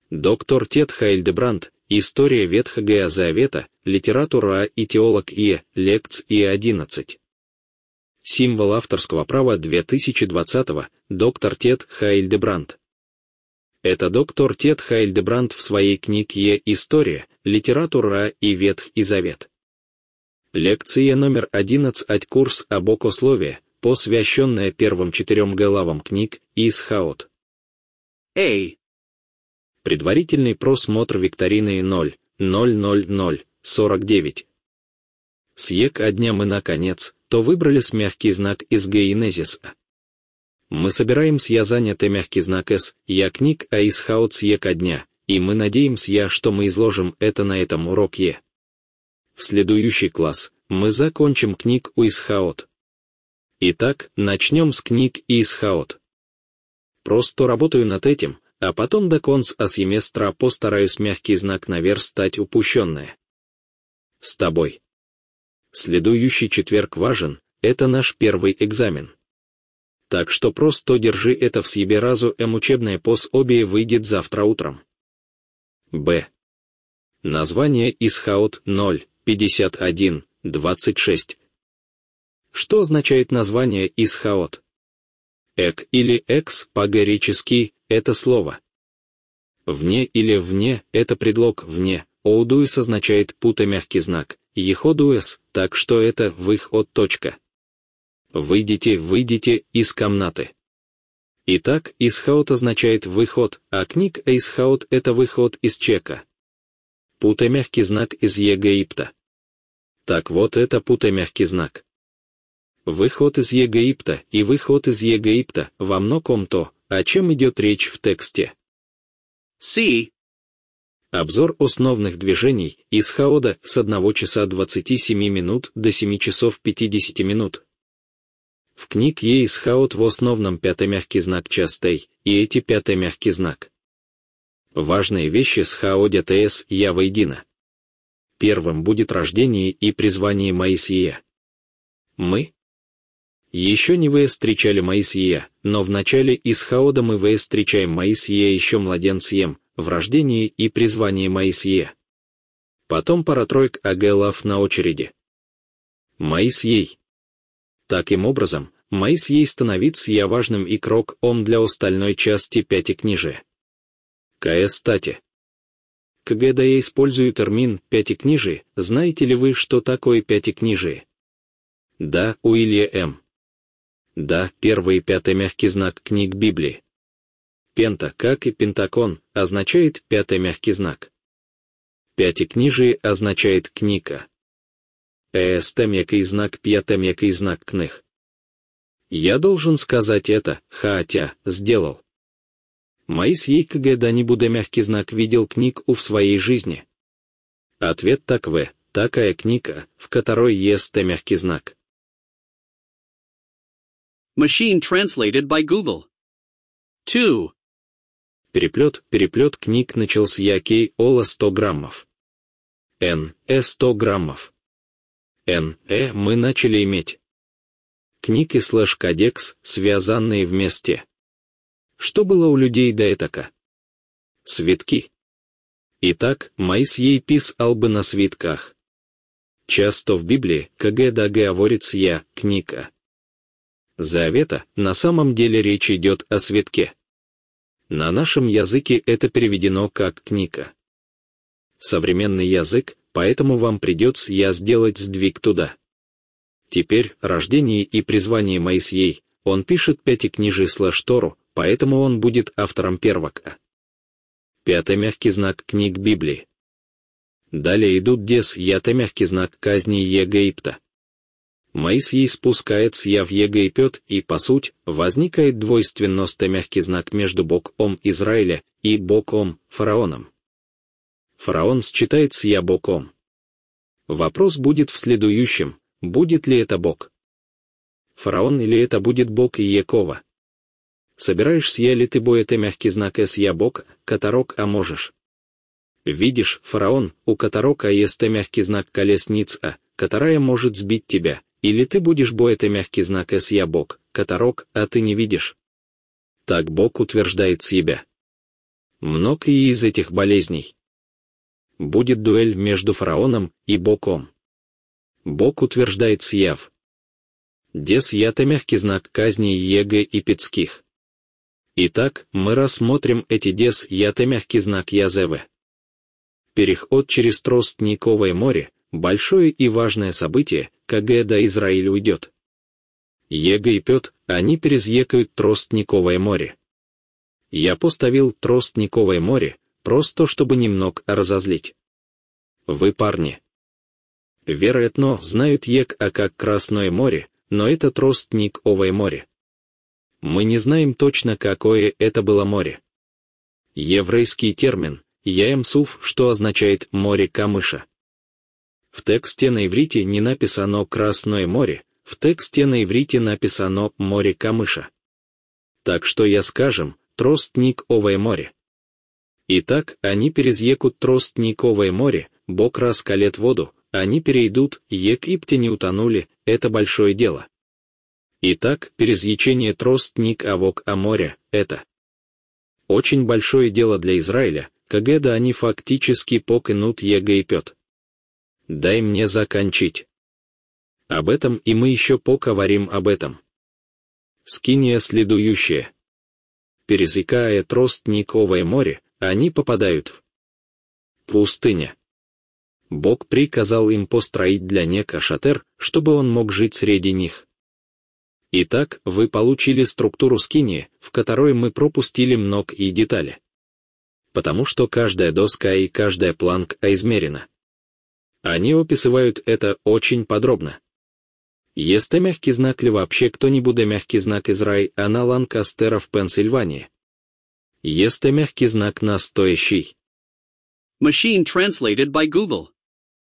Доктор Тед Хайльдебранд, История Ветхого Завета, Литература и теолог И. Лекц И. 11. Символ авторского права 2020, доктор Тед Хайльдебранд. Это доктор Тед Хайльдебранд в своей книге «История, литература и Ветхий Завет». Лекция номер 11 курс о богословии, посвященная первым 4 главам книг Исход. Предварительный просмотр викторины 0.00049. Съек дня мы наконец, то выбрали с мягкий знак из Генезиса. Мы собираемся я заняты мягкий знак С, я книг а Исход съек дня, и мы надеемся я, что мы изложим это на этом уроке. В следующий класс мы закончим книг у Исход. Итак, начнем с книг Исход. Просто работаю над этим, а потом до конца семестра постараюсь мягкий знак наверстать упущенное. С тобой. Следующий четверг важен, это наш первый экзамен. Так что просто держи это в себе разум, учебное пособие выйдет завтра утром. Б. Название Исход 0.51.26. Что означает название Исход? Эк или экс по-гречески — это слово. Вне или вне — это предлог вне, оудуэс означает пута мягкий знак, еходуэс, так что это выход. Выйдите из комнаты. Итак, Исход означает выход, а книг Исход — это выход из чека. Пута мягкий знак из Египта. Так вот это пута мягкий знак. Выход из Египта и выход из Египта во многом то, о чем идет речь в тексте. C. Обзор основных движений Исхода с 1 часа 27 минут до 7 часов 50 минут. В книге Исход в основном 5 мягкий знак частей, и эти 5 мягкий знак. Важные вещи сходят с я воедино. Первым будет рождение и призвание Моисея. Мы еще не встречали Моисея, но в начале Исхода мы встречаем Моисея еще младенцем, в рождении и призвании Моисея. Потом пара-тройка глав на очереди. Моисей. Таким образом, Моисей становится я важным игроком для остальной части пятикнижия. Кстати, когда я использую термин «пятикнижие», знаете ли вы, что такое пятикнижие? Да, Уильям. Да, первый и 5 мягкий знак книг Библии. Пента, как и пентакон, означает 5 мягкий знак. Пятикнижие означает книга. Мягкий знак 5 мягкий знак книг. Я должен сказать это, хотя сделал. Моисей когда-нибудь мягкий знак видел книг в своей жизни? Ответ такая книга, в которой есть мягкий знак. Machine translated by Google. 2. Переплет книг начался якей ола 100 граммов. 100 граммов. Мы начали иметь. Книг и /кодекс, связанные вместе. Что было у людей до этого? Свитки. Итак, Моисей писал бы на свитках. Часто в Библии, когда говорится я, книга Завета, на самом деле речь идет о свитке. На нашем языке это переведено как книга. Современный язык, поэтому вам придется сделать сдвиг туда. Теперь, рождение и призвание Моисей, он пишет пятикнижие /Тору, поэтому он будет автором первого. 5 мягкий знак книг Библии. Далее идут мягкий знак казни Египта. Моисей спускается в Египет, и, по сути, возникает двойственность мягкий знак между Богом Израиля и Богом Фараоном. Фараон считается Богом. Вопрос будет в следующем, будет ли это Бог? Фараон или это будет Бог Иекова? Собираешься ли ты это мягкий знак с Бог, которого можешь? Видишь, Фараон, у которого есть мягкий знак колесница, которая может сбить тебя, или ты будешь это мягкий знак с Бог, которого ты не видишь. Так Бог утверждает себя. Много и из этих болезней. Будет дуэль между фараоном и Богом. Бог утверждает съяв. Дес ято мягкий знак казни Еге и Пецких. Итак, мы рассмотрим эти дес ято мягкий знак Язеве. Переход через Тростниковое море – большое и важное событие, когда Израиль уйдет. Ега и Пет, они перезъекают Тростниковое море. Я поставил Тростниковое море, просто чтобы немного разозлить. Вы, парни, вероятно, знают Ег-А как Красное море, но это Тростниковое море. Мы не знаем точно, какое это было море. Еврейский термин «Яемсуф», что означает «море камыша». В тексте на иврите не написано «Красное море», в тексте на иврите написано «море камыша». Так что я скажем «Тростниковое море». Итак, они перезъекут Тростниковое море, Бог раскалит воду, они перейдут, Египте не утонули, это большое дело. Итак, перезъечение Тростникового моря – это очень большое дело для Израиля, когда они фактически покинут Ега и Пет. Дай мне закончить. Об этом и мы еще поговорим об этом. Скиния следующее. Пересекая Тростниковое море, они попадают в пустыню. Бог приказал им построить для Нека шатер, чтобы он мог жить среди них. Итак, вы получили структуру скинии, в которой мы пропустили много и детали. Потому что каждая доска и каждая планка измерена. Они описывают это очень подробно. Есть мягкий знак ли вообще кто-нибудь мягкий знак Израиль, на Ланкастера в Пенсильвании? Есть мягкий знак настоящий. Machine translated by Google.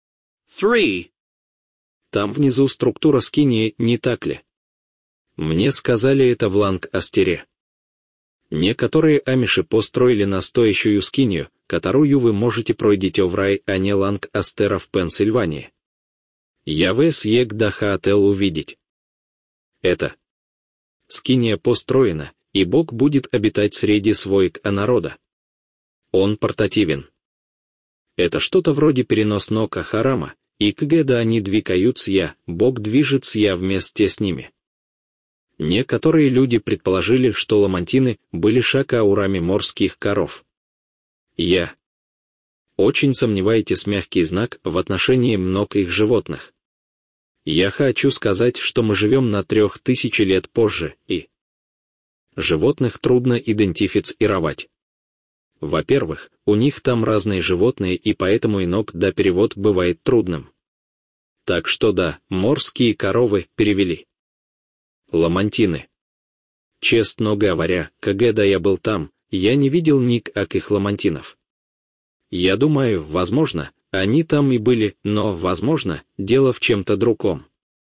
3. Там внизу структура скинии, не так ли? Мне сказали это в Ланкастере. Некоторые амиши построили настоящую скинию, которую вы можете пройти в рай, а не Ланкастера в Пенсильвании. Я вес егда хотел увидеть. Это скиния построена, и Бог будет обитать среди своих народа. Он портативен. Это что-то вроде переносного харама, и когда они двигаются, Бог движется вместе с ними. Некоторые люди предположили, что ламантины были шакаурами морских коров. Я очень сомневаетесь мягкий знак в отношении многих животных. Я хочу сказать, что мы живем на 3000 лет позже, и животных трудно идентифицировать. Во-первых, у них там разные животные, и поэтому иногда перевод бывает трудным. Так что да, морские коровы перевели. Ламантины. Честно говоря, когда я был там, я не видел никаких ламантинов. Я думаю, возможно, они там и были, но, возможно, дело в чем-то другом.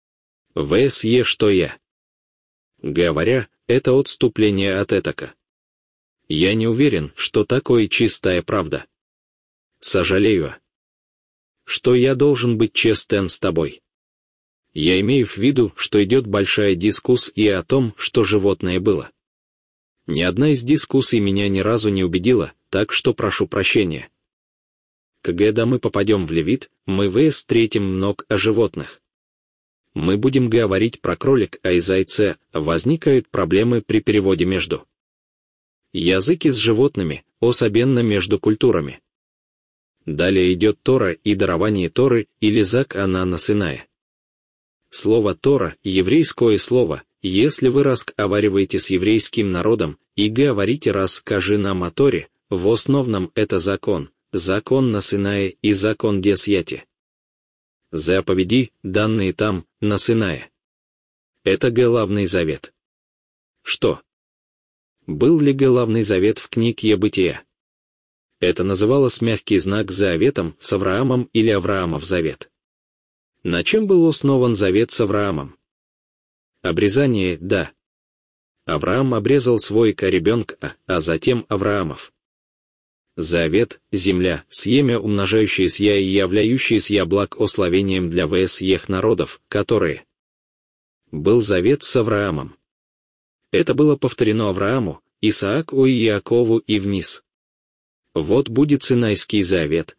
ВСЕ, что я говоря, это отступление от этака. Я не уверен, что такое чистая правда. Сожалею, что я должен быть честен с тобой. Я имею в виду, что идет большая дискуссия о том, что животное было. Ни одна из дискуссий меня ни разу не убедила, так что прошу прощения. Когда мы попадем в Левит, мы встретим много о животных. Мы будем говорить про кролик, а и зайца, возникают проблемы при переводе между языки с животными, особенно между культурами. Далее идет Тора и дарование Торы или Зак Анана Синая. Слово Тора – еврейское слово, если вы разговариваете с еврейским народом и говорите «расскажи нам о Торе», в основном это закон на Синае и закон Десяти. Заповеди, данные там, на Синае. Это главный завет. Что? Был ли главный завет в книге Бытия? Это называлось мягкий знак заветом с Авраамом или Авраамов завет. На чем был основан завет с Авраамом? Обрезание, да. Авраам обрезал свой ребенка, а затем Авраамов. Завет, земля, семя умножающееся и являющееся благословением для всех народов, которые был завет с Авраамом. Это было повторено Аврааму, Исааку и Иакову и вниз. Вот будет Синайский завет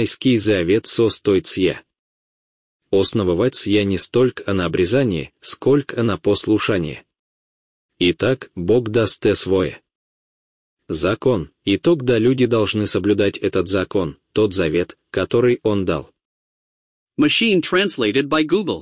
со стоит сия. Основывать сия не столько на обрезании, сколько на послушании. Итак, Бог даст свое. Закон, и тогда люди должны соблюдать этот закон, тот завет, который Он дал. Machine translated by Google.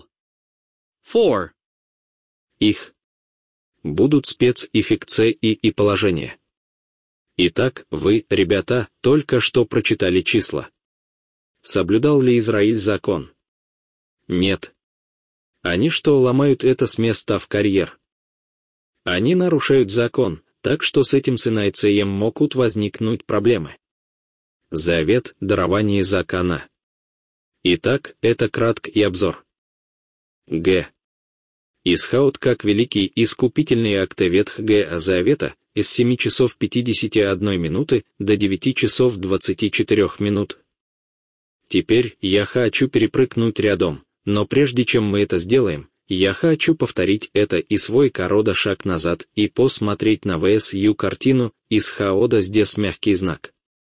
4. Их будут спецэффекты и положения. Итак, вы, ребята, только что прочитали числа. Соблюдал ли Израиль закон? Нет. Они что, ломают это с места в карьер? Они нарушают закон, так что с этим синайцеем могут возникнуть проблемы. Завет, дарование закона. Итак, это краткий обзор. Г. Исход как великий искупительный акт Ветхого Завета из 7 часов 51 минуты до 9 часов 24 минут. Теперь я хочу перепрыгнуть рядом, но прежде чем мы это сделаем, я хочу повторить это и свой корода шаг назад и посмотреть на ВСЮ картину Исхаода здесь мягкий знак.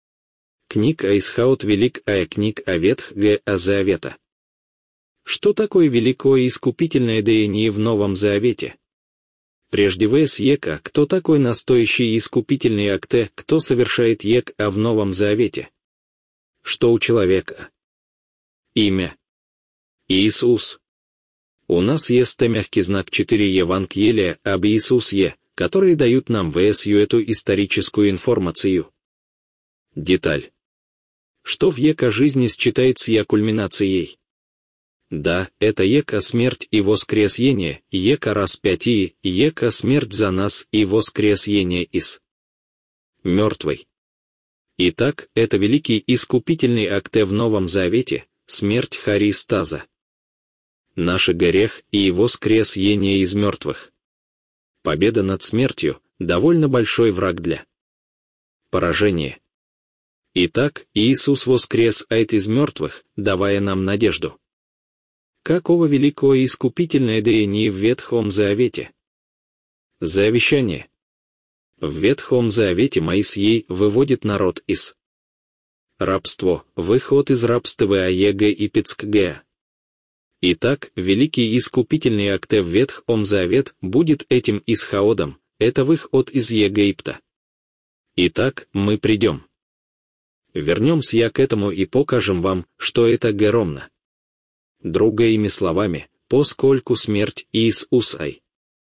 Книга Исхаод великая книга Ветхого Завета. Что такое великое искупительное деяние в Новом Завете? Прежде ВСЕКа, кто такой настоящий искупительный акт, кто совершает ЕКА в Новом Завете? Что у человека? Имя. Иисус. У нас есть мягкий знак 4 Евангелия об Иисусе, которые дают нам ВСЮ эту историческую информацию. Деталь. Что в ЕКА жизни считается кульминацией? Да, это ЕКА смерть и воскресение, ЕКА распятие, ЕКА смерть за нас и воскресение из мертвой. Итак, это великий искупительный акт в Новом Завете, смерть Христаза. Наш грех и воскресение из мертвых. Победа над смертью – довольно большой враг для поражения. Итак, Иисус воскрес из мертвых, давая нам надежду. Какого великого искупительное деяние в Ветхом Завете? Завещание. В Ветхом Завете Моисей выводит народ из рабства, выход из рабства египетского. Итак, великий искупительный акт в Ветхом Завет будет этим исходом, это выход из Египта. Итак, мы придем. Вернемся к этому и покажем вам, что это огромно. Другими словами, поскольку смерть Иисусой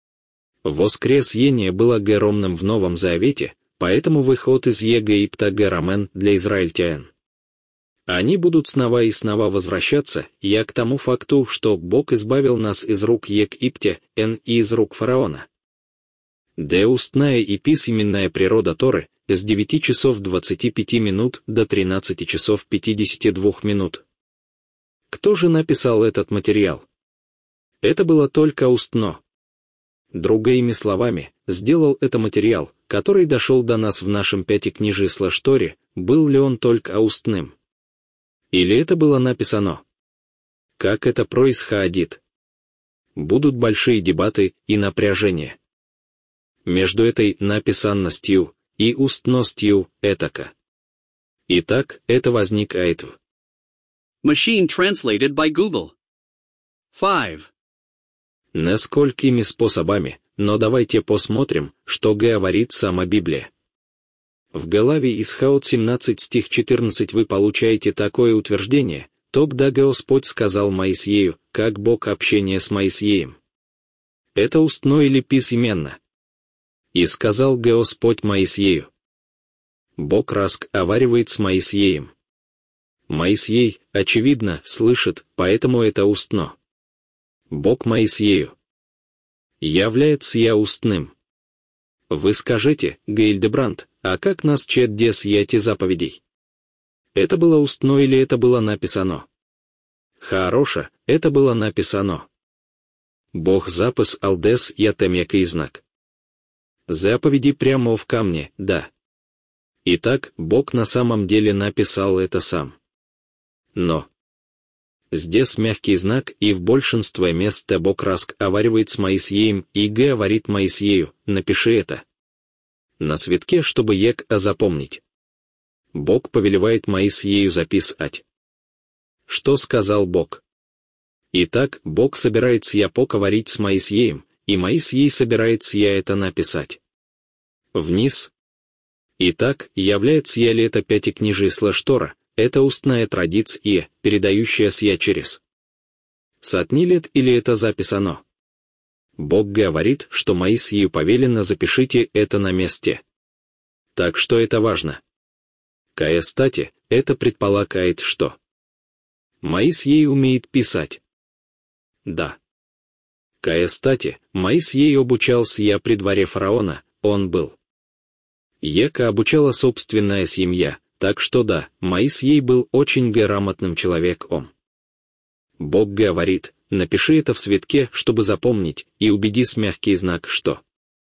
воскресение было огромным в Новом Завете, поэтому выход из Египта огромен для израильтян. Они будут снова и снова возвращаться, к тому факту, что Бог избавил нас из рук Египта и из рук фараона. Да устная и письменная природа Торы с 9 часов 25 минут до 13 часов 52 минут. Кто же написал этот материал? Это было только устно. Другими словами, сделал это материал, который дошел до нас в нашем пятикнижии/Торе, был ли он только устным? Или это было написано? Как это происходит? Будут большие дебаты и напряжение. Между этой написанностью и устностью этака. Итак, это возникает в Machine translated by Google. 5. Несколькими способами, но давайте посмотрим, что говорит сама Библия. В главе Исход 17 стих 14 вы получаете такое утверждение: «Тогда Господь сказал Моисею, как Бог общения с Моисеем». Это устно или письменно? «И сказал Господь Моисею». Бог разговаривает с Моисеем. Моисей, очевидно, слышит, поэтому это устно. Бог Моисею является устным. Вы скажете, Гильдебранд, а как нас чет эти заповедей? Это было устно или это было написано? Хорошо, это было написано. Бог запис алдес ятемякий знак. Заповеди прямо в камне, да. Итак, Бог на самом деле написал это сам. Но здесь мягкий знак, и в большинстве мест Бог разговаривает с Моисеем и говорит Моисею: напиши это на свитке, чтобы запомнить. Бог повелевает Моисею записать. Что сказал Бог? Итак, Бог собирает сия поговорить с Моисеем, и Моисей собирает сия это написать. Вниз. Итак, является я ли это пятикнижие Тора, это устная традиция, передающая сия через сотни лет или это записано? Бог говорит, что Моисею повелено запишите это на месте. Так что это важно. Кстати, это предполагает, что Моисей умеет писать. Да. Кстати, Моисей обучался я при дворе фараона, он был. Ека обучала собственная семья, так что да, Моисей был очень грамотным человеком. Бог говорит, напиши это в свитке, чтобы запомнить, и убедись мягкий знак, что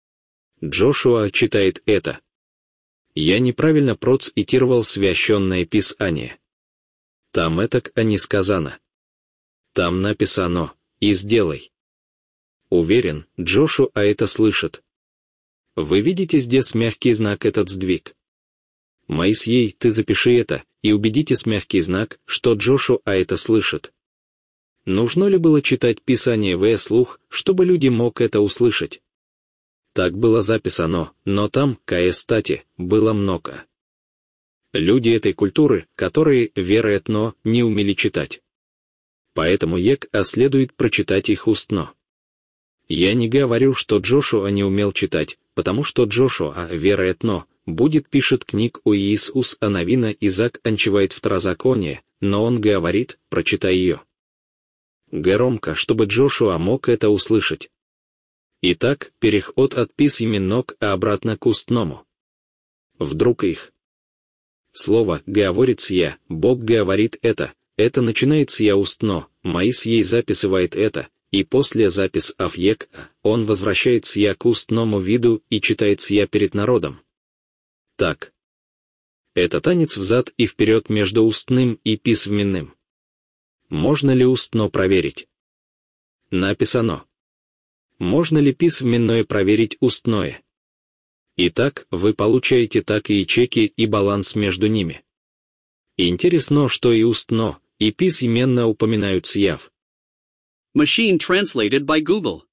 Джошуа читает это. Я неправильно процитировал священное писание. Там этак не сказано. Там написано «и сделай». Уверен, Джошуа это слышит. Вы видите здесь мягкий знак этот сдвиг? Моисей, ты запиши это, и убедитесь мягкий знак, что Джошуа это слышит. Нужно ли было читать Писание вслух, чтобы люди мог это услышать? Так было записано, но там, кстати, было много. Люди этой культуры, которые, вероятно, не умели читать. Поэтому следует прочитать их устно. Я не говорю, что Джошуа не умел читать, потому что Джошуа, вероятно, пишет книг у Иисуса Навина и заканчивает Второзаконие, но он говорит, прочитай ее громко, чтобы Джошуа мог это услышать. Итак, переход от письменного обратно к устному. Вдруг их слово «говорит я», Бог говорит это начинается я устно, Моисей записывает это, и после запись Авьек, он возвращается я к устному виду и читается я перед народом. Так. Это танец взад и вперед между устным и письменным. Можно ли устно проверить? Написано. Можно ли письменное проверить устное? Итак, вы получаете так и чеки и баланс между ними. Интересно, что и устно, и письменно упоминаются яв. Machine translated by Google.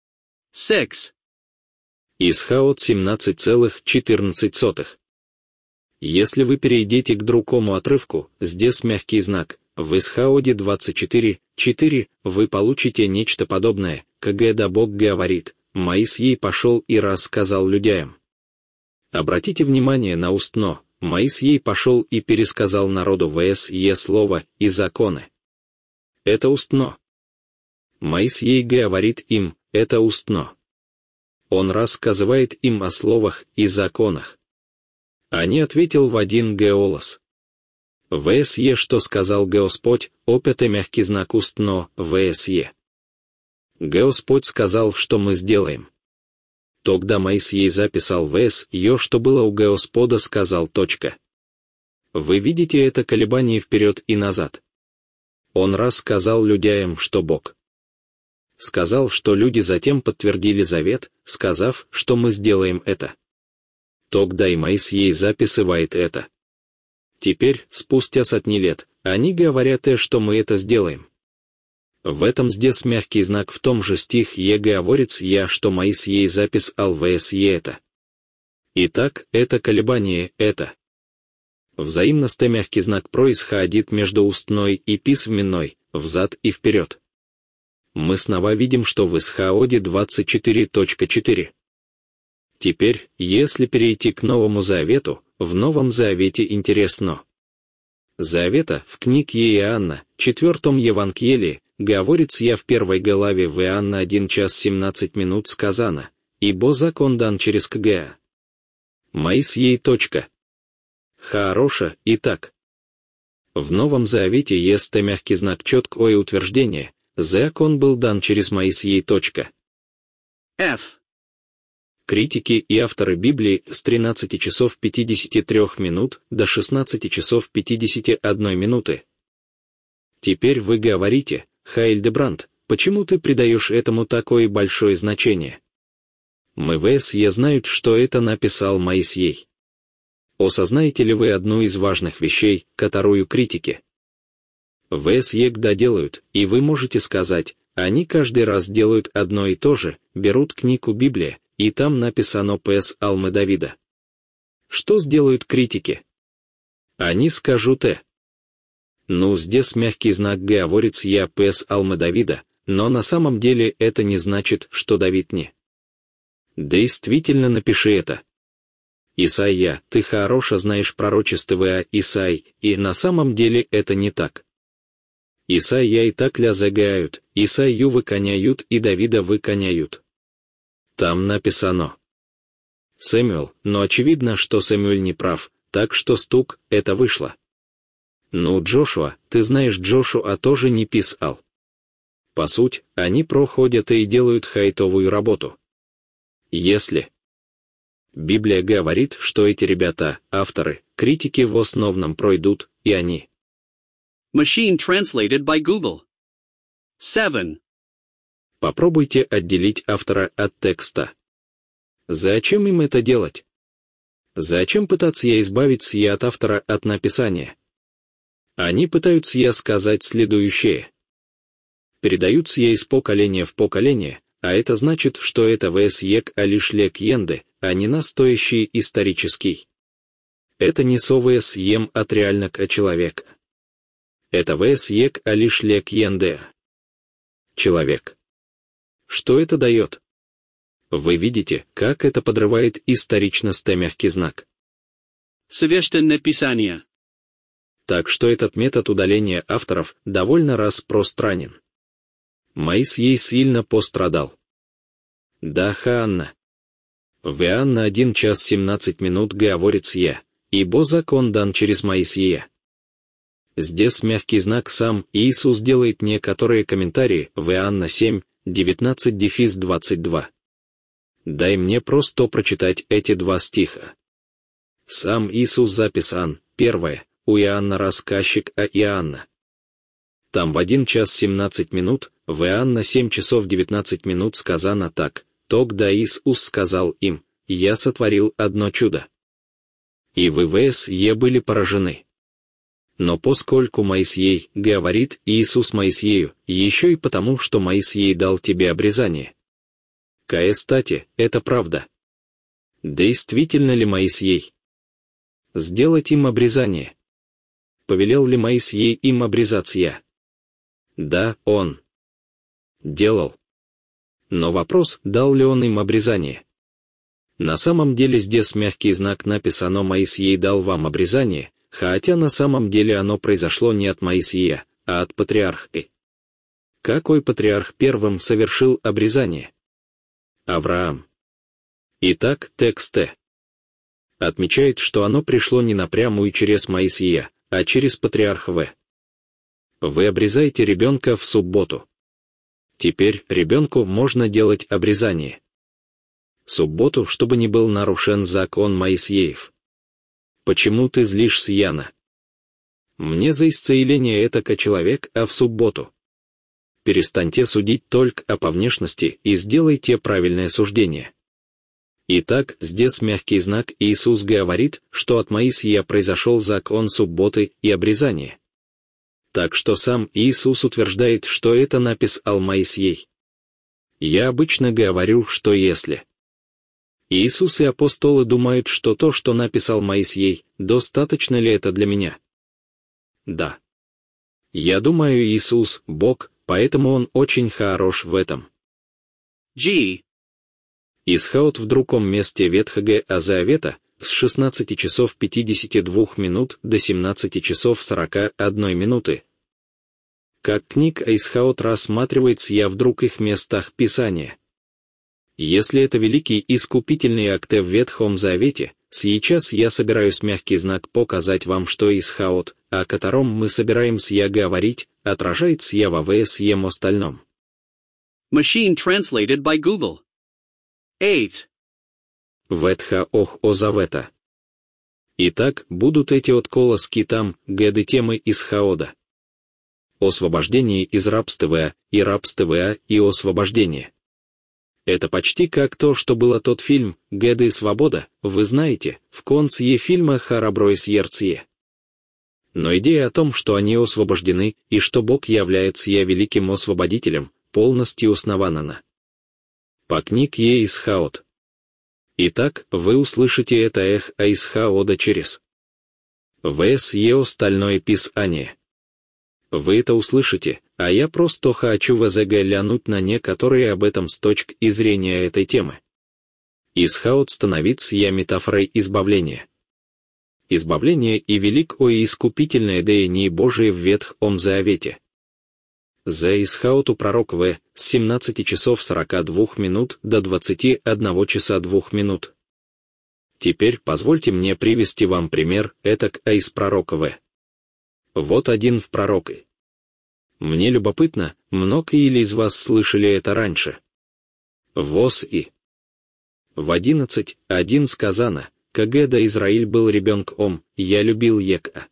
6. Исход 17,14. Если вы перейдете к другому отрывку, здесь мягкий знак, в Исходе 24:4 вы получите нечто подобное, когда Бог говорит, Моисей пошел и рассказал людям. Обратите внимание на устно, Моисей пошел и пересказал народу слово и законы. Это устно. Моисей говорит им, это устно. Он рассказывает им о словах и законах. Они ответил в один голос. Что сказал Господь, опять мягкий знак устно, Господь сказал, что мы сделаем. Тогда Моисей записал что было у Господа сказал. Вы видите это колебание вперед и назад. Он рассказал людям, что Бог сказал, что люди затем подтвердили завет, сказав, что мы сделаем это. Тогда и Моисей записывает это. Теперь, спустя сотни лет, они говорят, что мы это сделаем. В этом здесь мягкий знак в том же стих говорит что Моисей записал это. Итак, это колебание, это. Взаимность мягкий знак происходит между устной и письменной, взад и вперед. Мы снова видим, что в Исходе 24:4. Теперь, если перейти к Новому Завету, в Новом Завете интересно. Завета в книге Иоанна, 4 Евангелии, говорится в 1 главе в Иоанна 1:17 сказано, «Ибо закон дан через КГА». Моисей. Хорошо, итак. В Новом Завете есть мягкий знак четкое утверждение, закон был дан через Моисей. F. Критики и авторы Библии с 13 часов 53 минут до 16 часов 51 минуты. Теперь вы говорите, Хайльдебранд, почему ты придаешь этому такое большое значение? Мы знают, что это написал Моисей. Осознаете ли вы одну из важных вещей, которую критики всегда делают, и вы можете сказать, они каждый раз делают одно и то же, берут книгу Библия, и там написано Псалмы Давида. Что сделают критики? Они скажут Ну, здесь мягкий знак говорит я Псалмы Давида, но на самом деле это не значит, что Давид не. Действительно напиши это. Исайя, ты хорошо знаешь пророчество Исай, и на самом деле это не так. Исайя и так лязгают, Исайю выгоняют и Давида выгоняют. Там написано Сэмюэл, но очевидно, что Сэмюэль не прав, так что стук, это вышло. Ну, Джошуа, ты знаешь, Джошуа тоже не писал. По сути, они проходят и делают хайтовую работу. Если Библия говорит, что эти ребята, авторы, критики в основном пройдут, и они. Machine translated by Google. 7. Попробуйте отделить автора от текста. Зачем им это делать? Зачем пытаться избавиться от автора от написания? Они пытаются сказать следующее. Передаются из поколения в поколение, а это значит, что это лишь легенды, а не настоящий исторический. Это не совсем от реального человека. Это лишь легенды. Человек. Что это дает? Вы видите, как это подрывает историчность мягкий знак. Священное Писание. Так что этот метод удаления авторов довольно распространен. Моисей сильно пострадал. Да, Ханна. В Иоанна 1 час 17 минут говорит я, ибо закон дан через Моисея. Здесь мягкий знак сам Иисус делает некоторые комментарии в Иоанна 7, 19-22. Дай мне просто прочитать эти два стиха. Сам Иисус записан, первое, у Иоанна рассказчик о Иоанна. Там в 1 час 17 минут, в Иоанна 7 часов 19 минут сказано так, тогда Иисус сказал им, я сотворил одно чудо. И вы были поражены. Но поскольку Моисей говорит Иисус Моисею, еще и потому, что Моисей дал тебе обрезание. Кстати, это правда. Действительно ли Моисей? Сделать им обрезание. Повелел ли Моисей им обрезаться? Да, он делал. Но вопрос, дал ли он им обрезание? На самом деле здесь мягкий знак написано «Моисей дал вам обрезание», хотя на самом деле оно произошло не от Моисея, а от патриарха. Какой патриарх первым совершил обрезание? Авраам. Итак, текст отмечает, что оно пришло не напрямую через Моисея, а через патриарха В. Вы обрезаете ребенка в субботу. Теперь ребенку можно делать обрезание. Субботу, чтобы не был нарушен закон Моисеев. Почему ты злишься, Яна? Мне за исцеление этако человек, а в субботу. Перестаньте судить только по внешности и сделайте правильное суждение. Итак, здесь мягкий знак Иисус говорит, что от Моисея произошел закон субботы и обрезания. Так что сам Иисус утверждает, что это написал Моисей. Я обычно говорю, что если Иисус и апостолы думают, что то, что написал Моисей, достаточно ли это для меня? Да. Я думаю, Иисус – Бог, поэтому Он очень хорош в этом. G. Исход в другом месте Ветхого Завета с 16 часов 52 минут до 17 часов 41 минуты. Как книг Исход рассматривается в других местах Писания. Если это великий искупительный акт в Ветхом Завете, сейчас я собираюсь мягкий знак показать вам, что Исход, о котором мы собираемся говорить, отражается во всем остальном. Machine translated by Google. 8. Ветха Завета. Итак, будут эти отколоски там, где темы Исхода. Освобождение из рабства и освобождение. Это почти как то, что было тот фильм «Геда и свобода», вы знаете, в конце фильма «Харабройс Ерцье». Но идея о том, что они освобождены и что Бог является великим освободителем, полностью основана на по книг Исхаот. Итак, вы услышите это Исхаода через ВС остальное писание. Вы это услышите, а я просто хочу глянуть на некоторые об этом с точки зрения этой темы. Исхаот становится метафорой избавления. Избавление и великое искупительное деяние Божие в Ветхом Завете. За Исхаот у пророк с 17 часов 42 минут до 21 часа 2 минут. Теперь позвольте мне привести вам пример этак из пророка В. Вот один в пророке. Мне любопытно, много или из вас слышали это раньше. ВОС и в 11:1 сказано, когда Израиль был ребенком, я любил Ека.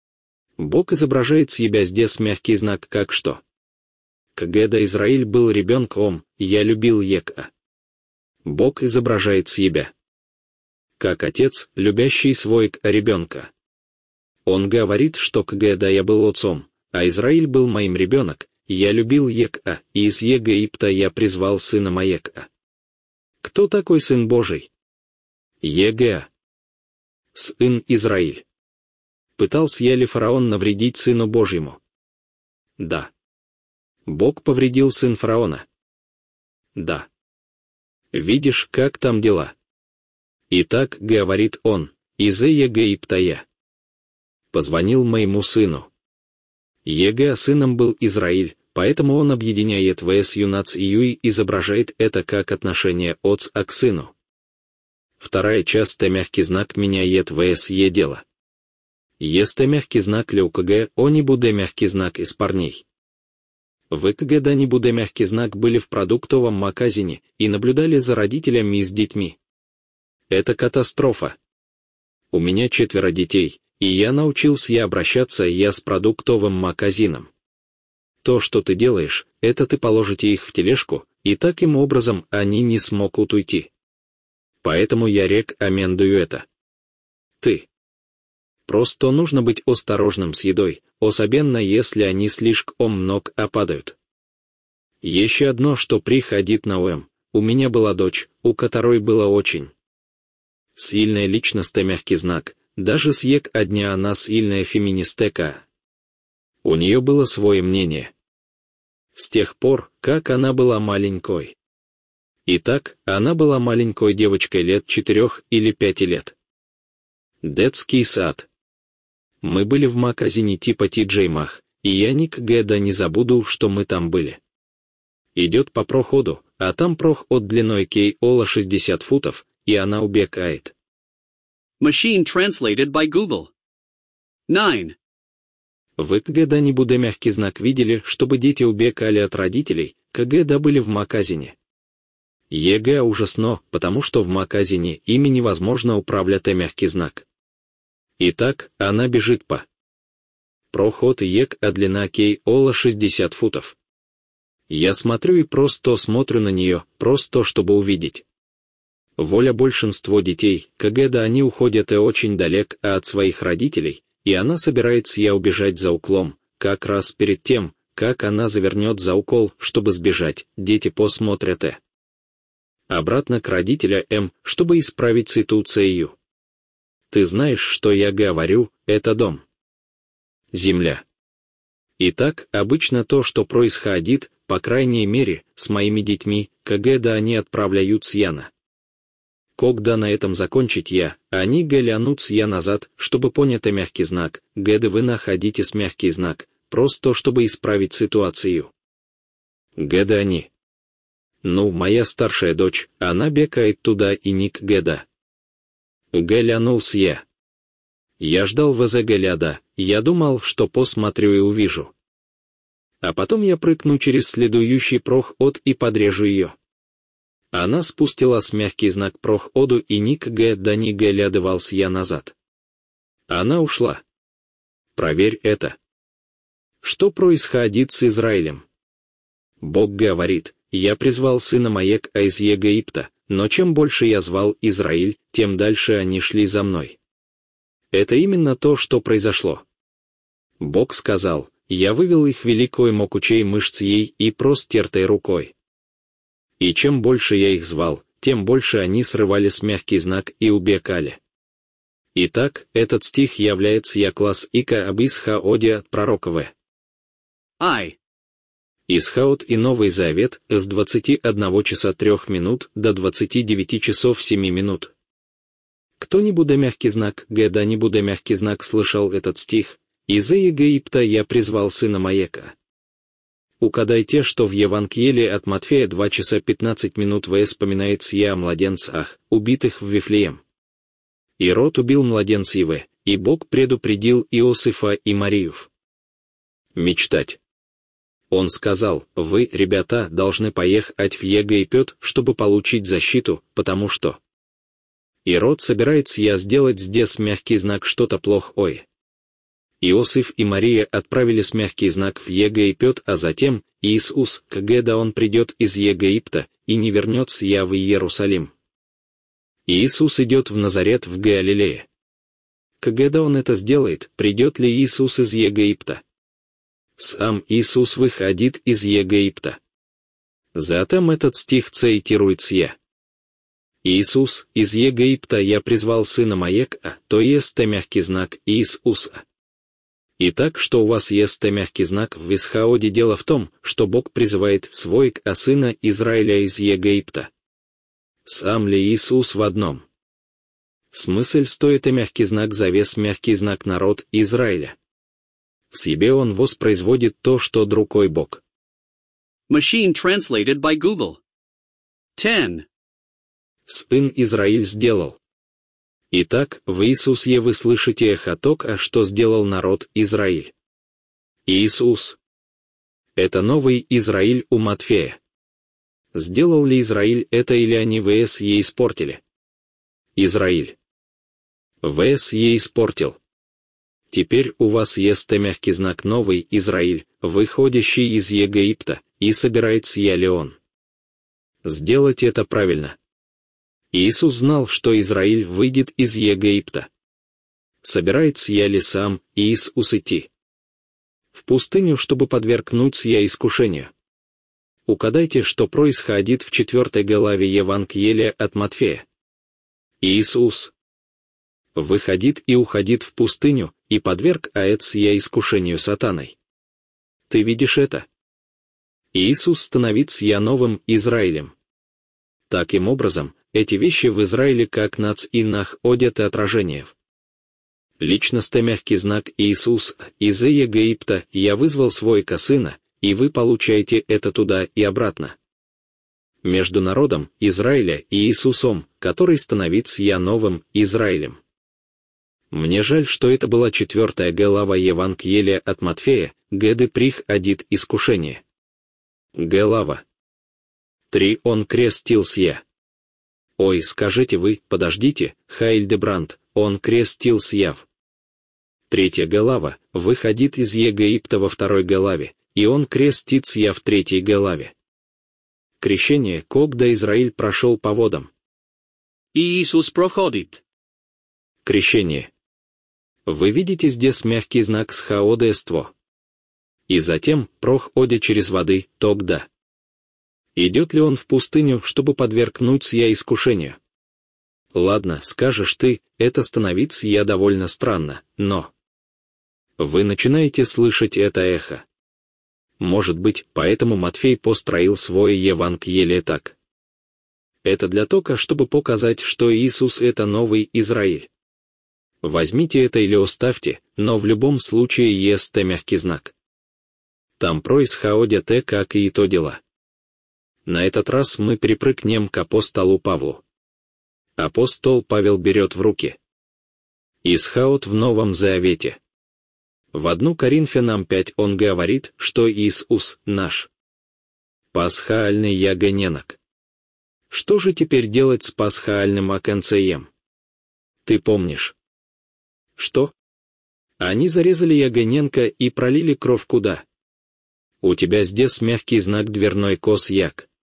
Бог изображает себя здесь мягкий знак как что. Когда Израиль был ребенком, я любил Ека. Бог изображает себя как отец, любящий свой ребенка. Он говорит, что когда я был отцом, а Израиль был моим ребенок, я любил Ека, и из Египта я призвал сына моека. Кто такой сын Божий? Ега. Сын Израиль. Пытался ли фараон навредить сыну Божьему? Да. Бог повредил сын фараона? Да. Видишь, как там дела? Итак, говорит он, из Египта я позвонил моему сыну. Ега сыном был Израиль, поэтому он объединяет ВС нацию и изображает это как отношение отца к сыну. Вторая часть мягкий знак меняет ВС дело. Если мягкий знак для УКГ, он не будет мягкий знак из парней. В КГ не будет мягкий знак были в продуктовом магазине и наблюдали за родителями и с детьми. Это катастрофа. У меня 4 детей, и я научился обращаться с продуктовым магазином. То, что ты делаешь, это ты положите их в тележку, и таким образом они не смогут уйти. Поэтому я рекомендую это. Ты. Просто нужно быть осторожным с едой, особенно если они слишком много опадают. Еще одно, что приходит на ум. У меня была дочь, у которой было очень сильная личность мягкий знак, даже с дня она сильная феминистека. У нее было свое мнение. С тех пор, как она была маленькой. Итак, она была маленькой девочкой лет 4 или 5 лет. Детский сад. Мы были в магазине типа TJ Maxx, и я никогда не забуду, что мы там были. Идет по проходу, а там проход длиной около 60 футов, и она убегает. Machine translated by Google. 9. Вы когда-нибудь мягкий знак видели, чтобы дети убегали от родителей, когда были в магазине? Ега ужасно, потому что в магазине ими невозможно управлять мягкий знак. Итак, она бежит по проход длина около 60 футов. Я смотрю и просто смотрю на нее, просто чтобы увидеть. Воля большинства детей, когда они уходят очень далеко от своих родителей, и она собирается убежать за углом, как раз перед тем, как она завернет за угол, чтобы сбежать, дети посмотрят обратно к родителям, чтобы исправить ситуацию. Ты знаешь, что я говорю, это дом. Земля. Итак, обычно то, что происходит, по крайней мере, с моими детьми, когда они отправляются на Когда на этом закончить они глянутся назад, чтобы понять мягкий знак, когда вы находите мягкий знак, просто чтобы исправить ситуацию. Когда они. Моя старшая дочь, она бегает туда и никогда. Глянулся я. Я ждал взгляда, я думал, что посмотрю и увижу. А потом я прыгну через следующий проход и подрежу ее. Она спустила мягкий знак проходу и никогда не глядывался я назад. Она ушла. Проверь это. Что происходит с Израилем? Бог говорит, я призвал сына Маека из Египта, но чем больше я звал Израиль, тем дальше они шли за мной. Это именно то, что произошло. Бог сказал, я вывел их великой могучей мышц ей и простертой рукой. И чем больше я их звал, тем больше они срывали с мягкий знак и убегали. Итак, этот стих является класс Ика об Исхаоде от пророка В. Исхаод и Новый Завет с 21 часа 3 минут до 29 часов 7 минут. Кто не буде мягкий знак, да не буде мягкий знак слышал этот стих, из Египта я призвал сына Маека. Угадайте, что в Евангелии от Матфея 2 часа 15 минут вспоминается о младенцах, убитых в Вифлеем. Ирод убил младенца Ивы, и Бог предупредил Иосифа и Марию. Мечтать. Он сказал, вы, ребята, должны поехать в Египет, чтобы получить защиту, потому что Ирод собирается сделать здесь мягкий знак что-то плохое. Иосиф и Мария отправились мягкий знак в Египет, а затем Иисус, когда он придет из Египта, и не вернется в Иерусалим. Иисус идет в Назарет в Галилее. Когда он это сделает, придет ли Иисус из Египта? Сам Иисус выходит из Египта. Затем этот стих цитируется. Иисус, из Египта я призвал сына Маека, то есть мягкий знак Иисуса. Итак, что у вас есть мягкий знак в Исхаоде, дело в том, что Бог призывает свой сына Израиля из Египта. Сам ли Иисус в одном? Смысл стоит мягкий знак завес мягкий знак народ Израиля. В себе он воспроизводит то, что другой Бог. Machine translated by Google. 10. Сын Израиль сделал. Итак, в Иисусе вы слышите эхо тока, что сделал народ Израиль. Иисус. Это новый Израиль у Матфея. Сделал ли Израиль это или они ВС ей испортили? Израиль. ВС ей испортил. Теперь у вас есть мягкий знак новый Израиль, выходящий из Египта, и собирается ли он? Сделать это правильно. Иисус знал, что Израиль выйдет из Египта. Собирается ли сам Иисус идти в пустыню, чтобы подвергнуться искушению? Угадайте, что происходит в 4 главе Евангелия от Матфея. Иисус выходит и уходит в пустыню, и подвергается искушению сатаной. Ты видишь это? Иисус становится новым Израилем. Таким образом, эти вещи в Израиле как национах одят отражение. Личностный мягкий знак Иисус из Египта я вызвал свой сына, и вы получаете это туда и обратно. Между народом Израиля и Иисусом, который становится новым Израилем. Мне жаль, что это была 4 глава Евангелия от Матфея, где приходит искушение. Глава 3 он крестился. Ой, скажите вы, подождите, Хайльдебранд, он крестился. 3 глава, выходит из Египта во 2 главе, и он крестится в 3 главе. Крещение, когда Израиль прошел по водам. Иисус проходит. Крещение. Вы видите здесь мягкий знак схаодество. И затем проходя через воды, тогда. Идет ли он в пустыню, чтобы подвергнуться искушению? Ладно, скажешь ты, это становится довольно странно, но вы начинаете слышать это эхо. Может быть, поэтому Матфей построил свое Евангелие так. Это для того, чтобы показать, что Иисус — это новый Израиль. Возьмите это или оставьте, но в любом случае есть мягкий знак. Там происходят как и то дела. На этот раз мы припрыгнем к апостолу Павлу. Апостол Павел берет в руки Исхаод в Новом Завете. В 1 Коринфянам 5 он говорит, что Иисус наш пасхальный ягненок. Что же теперь делать с пасхальным оконцеем? Ты помнишь? Что? Они зарезали ягненка и пролили кровь куда? У тебя здесь мягкий знак дверной кос як.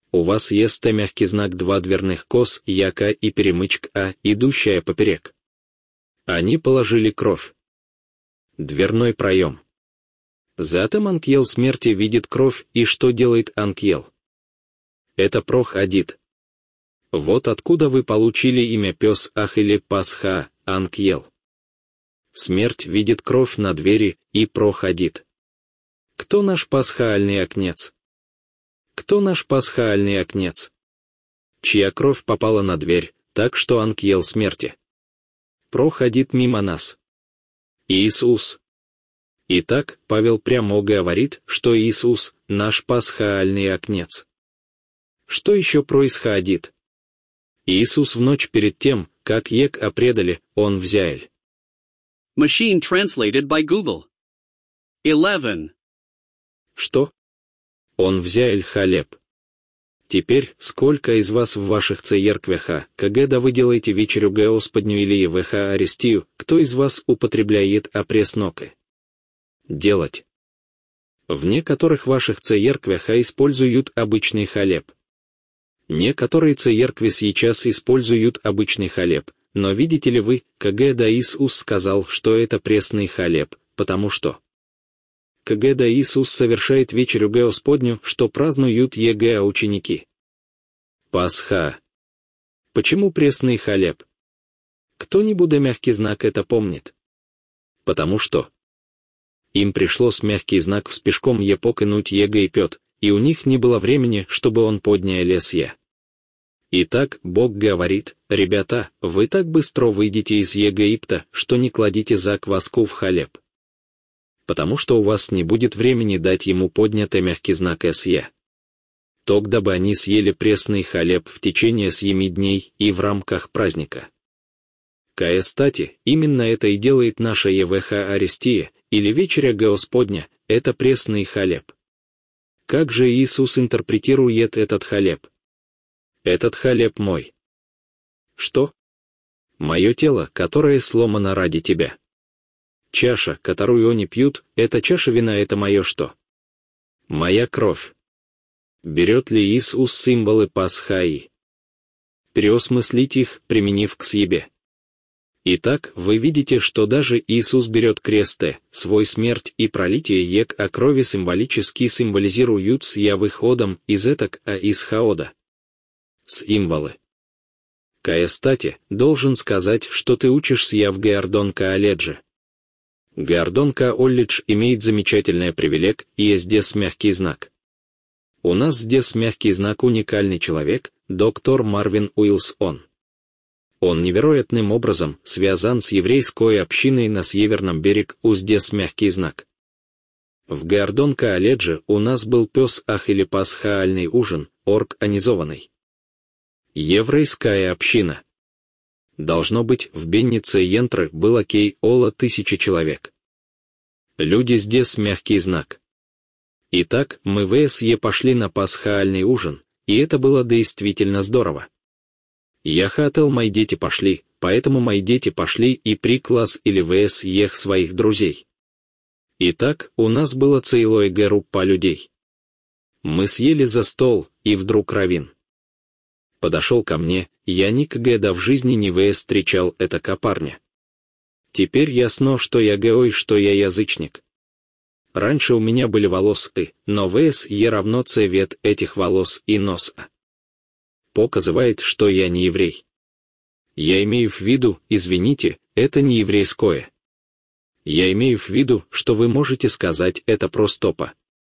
У вас есть мягкий знак два дверных кос, яка и перемычка А, идущая поперек. Они положили кровь. Дверной проем. Затем ангел смерти видит кровь, и что делает ангел? Это проходит. Вот откуда вы получили имя пес Ах или Пасха, ангел. Смерть видит кровь на двери и проходит. Кто наш пасхальный окнец? Кто наш пасхальный окнец? Чья кровь попала на дверь, так что ангел смерти проходит мимо нас? Иисус. Итак, Павел прямо говорит, что Иисус — наш пасхальный окнец. Что еще происходит? Иисус в ночь перед тем, как Ека предали, он взял. Machine translated by Google. 11. Что? Он взял хлеб. Теперь, сколько из вас в ваших церквях, когда вы делаете вечерю Господню или Евхаристию, кто из вас употребляет опресноки? Делать. В некоторых ваших церквях используют обычный хлеб. Некоторые церкви сейчас используют обычный хлеб, но видите ли вы, когда Иисус сказал, что это пресный хлеб, потому что когда Иисус совершает вечерю Господню, что празднуют Его ученики? Пасха. Почему пресный хлеб? Кто-нибудь мягкий знак это помнит? Потому что им пришлось мягкий знак вспешком покинуть Его и Пет, и у них не было времени, чтобы он поднял лесье. Итак, Бог говорит: ребята, вы так быстро выйдете из Египта, что не кладите закваску в хлеб. Потому что у вас не будет времени дать ему поднятый мягкий знак СЕ. Тогда бы они съели пресный хлеб в течение 7 дней и в рамках праздника. Кстати, именно это и делает наша Евхаристия, или вечеря Господня, это пресный хлеб. Как же Иисус интерпретирует этот хлеб? Этот хлеб мой. Что? Мое тело, которое сломано ради тебя. Чаша, которую они пьют, это чаша вина, это мое что? Моя кровь. Берет ли Иисус символы Пасхаи? Переосмыслить их, применив к себе. Итак, вы видите, что даже Иисус берет кресты, свой смерть и пролитие ек о крови символически символизируют с я выходом из этак, а из хаода. Символы. Кстати, должен сказать, что ты учишься я в Гордон-колледже. Гордон-колледж имеет замечательный привилег, и есть здесь мягкий знак. У нас здесь мягкий знак уникальный человек, доктор Марвин Уиллс Он невероятным образом связан с еврейской общиной на северном берег у здесь мягкий знак. В Гордон-колледже у нас был пес Ах или пасхальный ужин, организованный. Еврейская община. Должно быть, в Беннице Йентры было около 1000 человек. Люди здесь мягкий знак. Итак, мы в СЕ пошли на пасхальный ужин, и это было действительно здорово. Я хотел, мои дети пошли, поэтому мои дети пошли и приклас или в СЕ своих друзей. Итак, у нас была целая группа людей. Мы съели за стол, и вдруг раввин подошел ко мне, я никогда в жизни не встречал этого парня. Теперь ясно, что я геой, что я язычник. Раньше у меня были волосы, но ВСЕ равно цвет этих волос и носа. Показывает, что я не еврей. Я имею в виду, извините, это не еврейское. Я имею в виду, что вы можете сказать это просто по.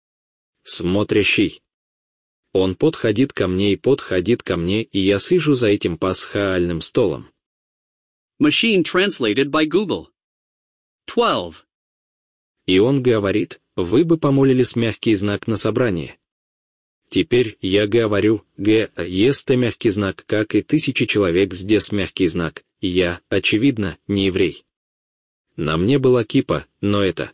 Смотрящий. Он подходит ко мне, и я сижу за этим пасхальным столом. Machine translated by Google. 12. И он говорит: вы бы помолились мягкий знак на собрании. Теперь я говорю, есть мягкий знак, как и 1000 человек здесь мягкий знак, и я, очевидно, не еврей. На мне была кипа, но это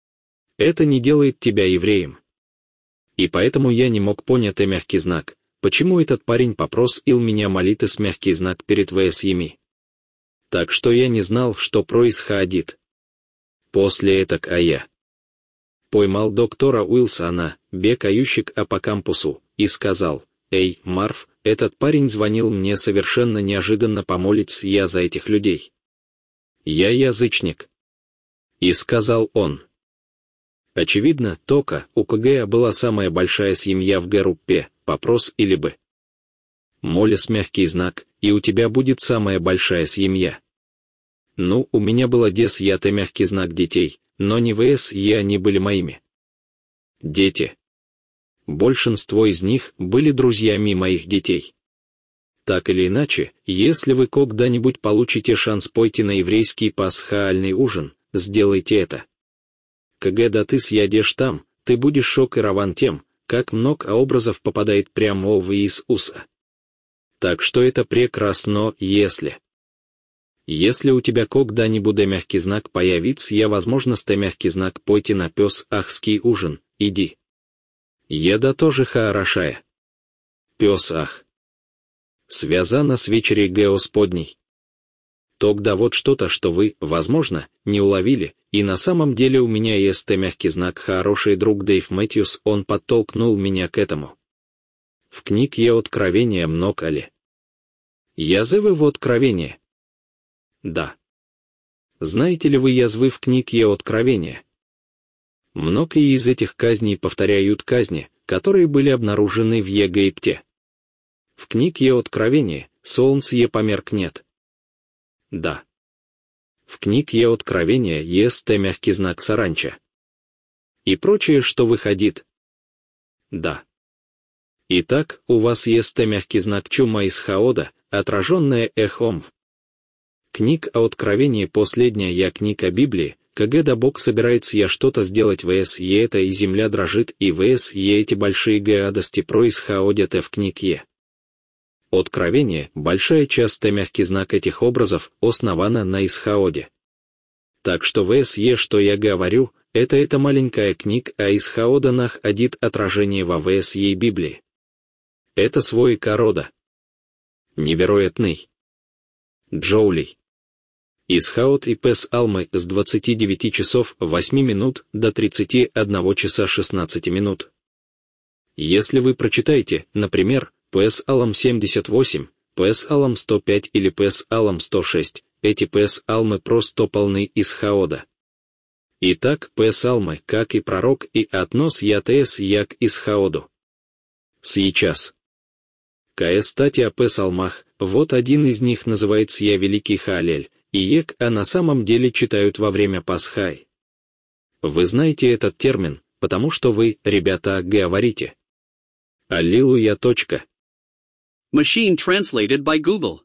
не делает тебя евреем. И поэтому я не мог понять мягкий знак, почему этот парень попросил меня молиться мягкий знак перед ВСЕми. Так что я не знал, что происходит. После этого я поймал доктора Уилсона, бегающих по кампусу, и сказал: эй, Марв, этот парень звонил мне совершенно неожиданно помолиться я за этих людей. Я язычник. И сказал он. Очевидно, только у КГ была самая большая семья в группе, вопрос или бы. Молис мягкий знак, и у тебя будет самая большая семья. Ну, у меня было дес я-то мягкий знак детей, но не ВС и они были моими. Дети. Большинство из них были друзьями моих детей. Так или иначе, если вы когда-нибудь получите шанс пойти на еврейский пасхальный ужин, сделайте это. Когда ты съедешь там, ты будешь шокирован тем, как много образов попадает прямо в Иисуса. Так что это прекрасно, если у тебя когда-нибудь мягкий знак появится, возможность мягкий знак пойти на пес-ахский ужин, иди. Еда тоже хорошая. Пес-ах. Связана с вечерей Господней. Тогда вот что-то, что вы, возможно, не уловили, и на самом деле у меня есть мягкий знак хороший друг Дэйв Мэтьюс, он подтолкнул меня к этому. В книге Откровения много ли? Язвы в Откровении? Да. Знаете ли вы язвы в книге Откровения? Многие из этих казней повторяют казни, которые были обнаружены в Египте. В книге Откровения солнце померкнет. Да. В книге Откровения есть мягкий знак саранча. И прочее, что выходит. Да. Итак, у вас есть мягкий знак чума из Хаода, отраженная эхом. Книга о Откровении последняя книга Библии, когда Бог собирается что-то сделать вс и это и земля дрожит и вс и эти большие гадости происходят в книге. Откровение, большая часть мягкий знак этих образов, основана на Исхаоде. Так что вс что я говорю, это маленькая книга, а Исхаода находит отражение во вс Библии. Это свой корода. Невероятный. Джоули. Исхаот и Пес-Алмы с 29 часов 8 минут до 31 часа 16 минут. Если вы прочитаете, например, Пес-Алам 78, Пес-Алам 105 или Пес-Алам 106, эти Пес-Алмы просто полны Исхаода. Итак, Пес-Алмы, как и пророк, и относ ЯТС як Исхаоду. Сейчас. Кстати о Пес-Алмах, вот один из них называется «Я Великий Халель», и а на самом деле читают во время Пасхай. Вы знаете этот термин, потому что вы, ребята, говорите. Аллилуйя. Machine translated by Google.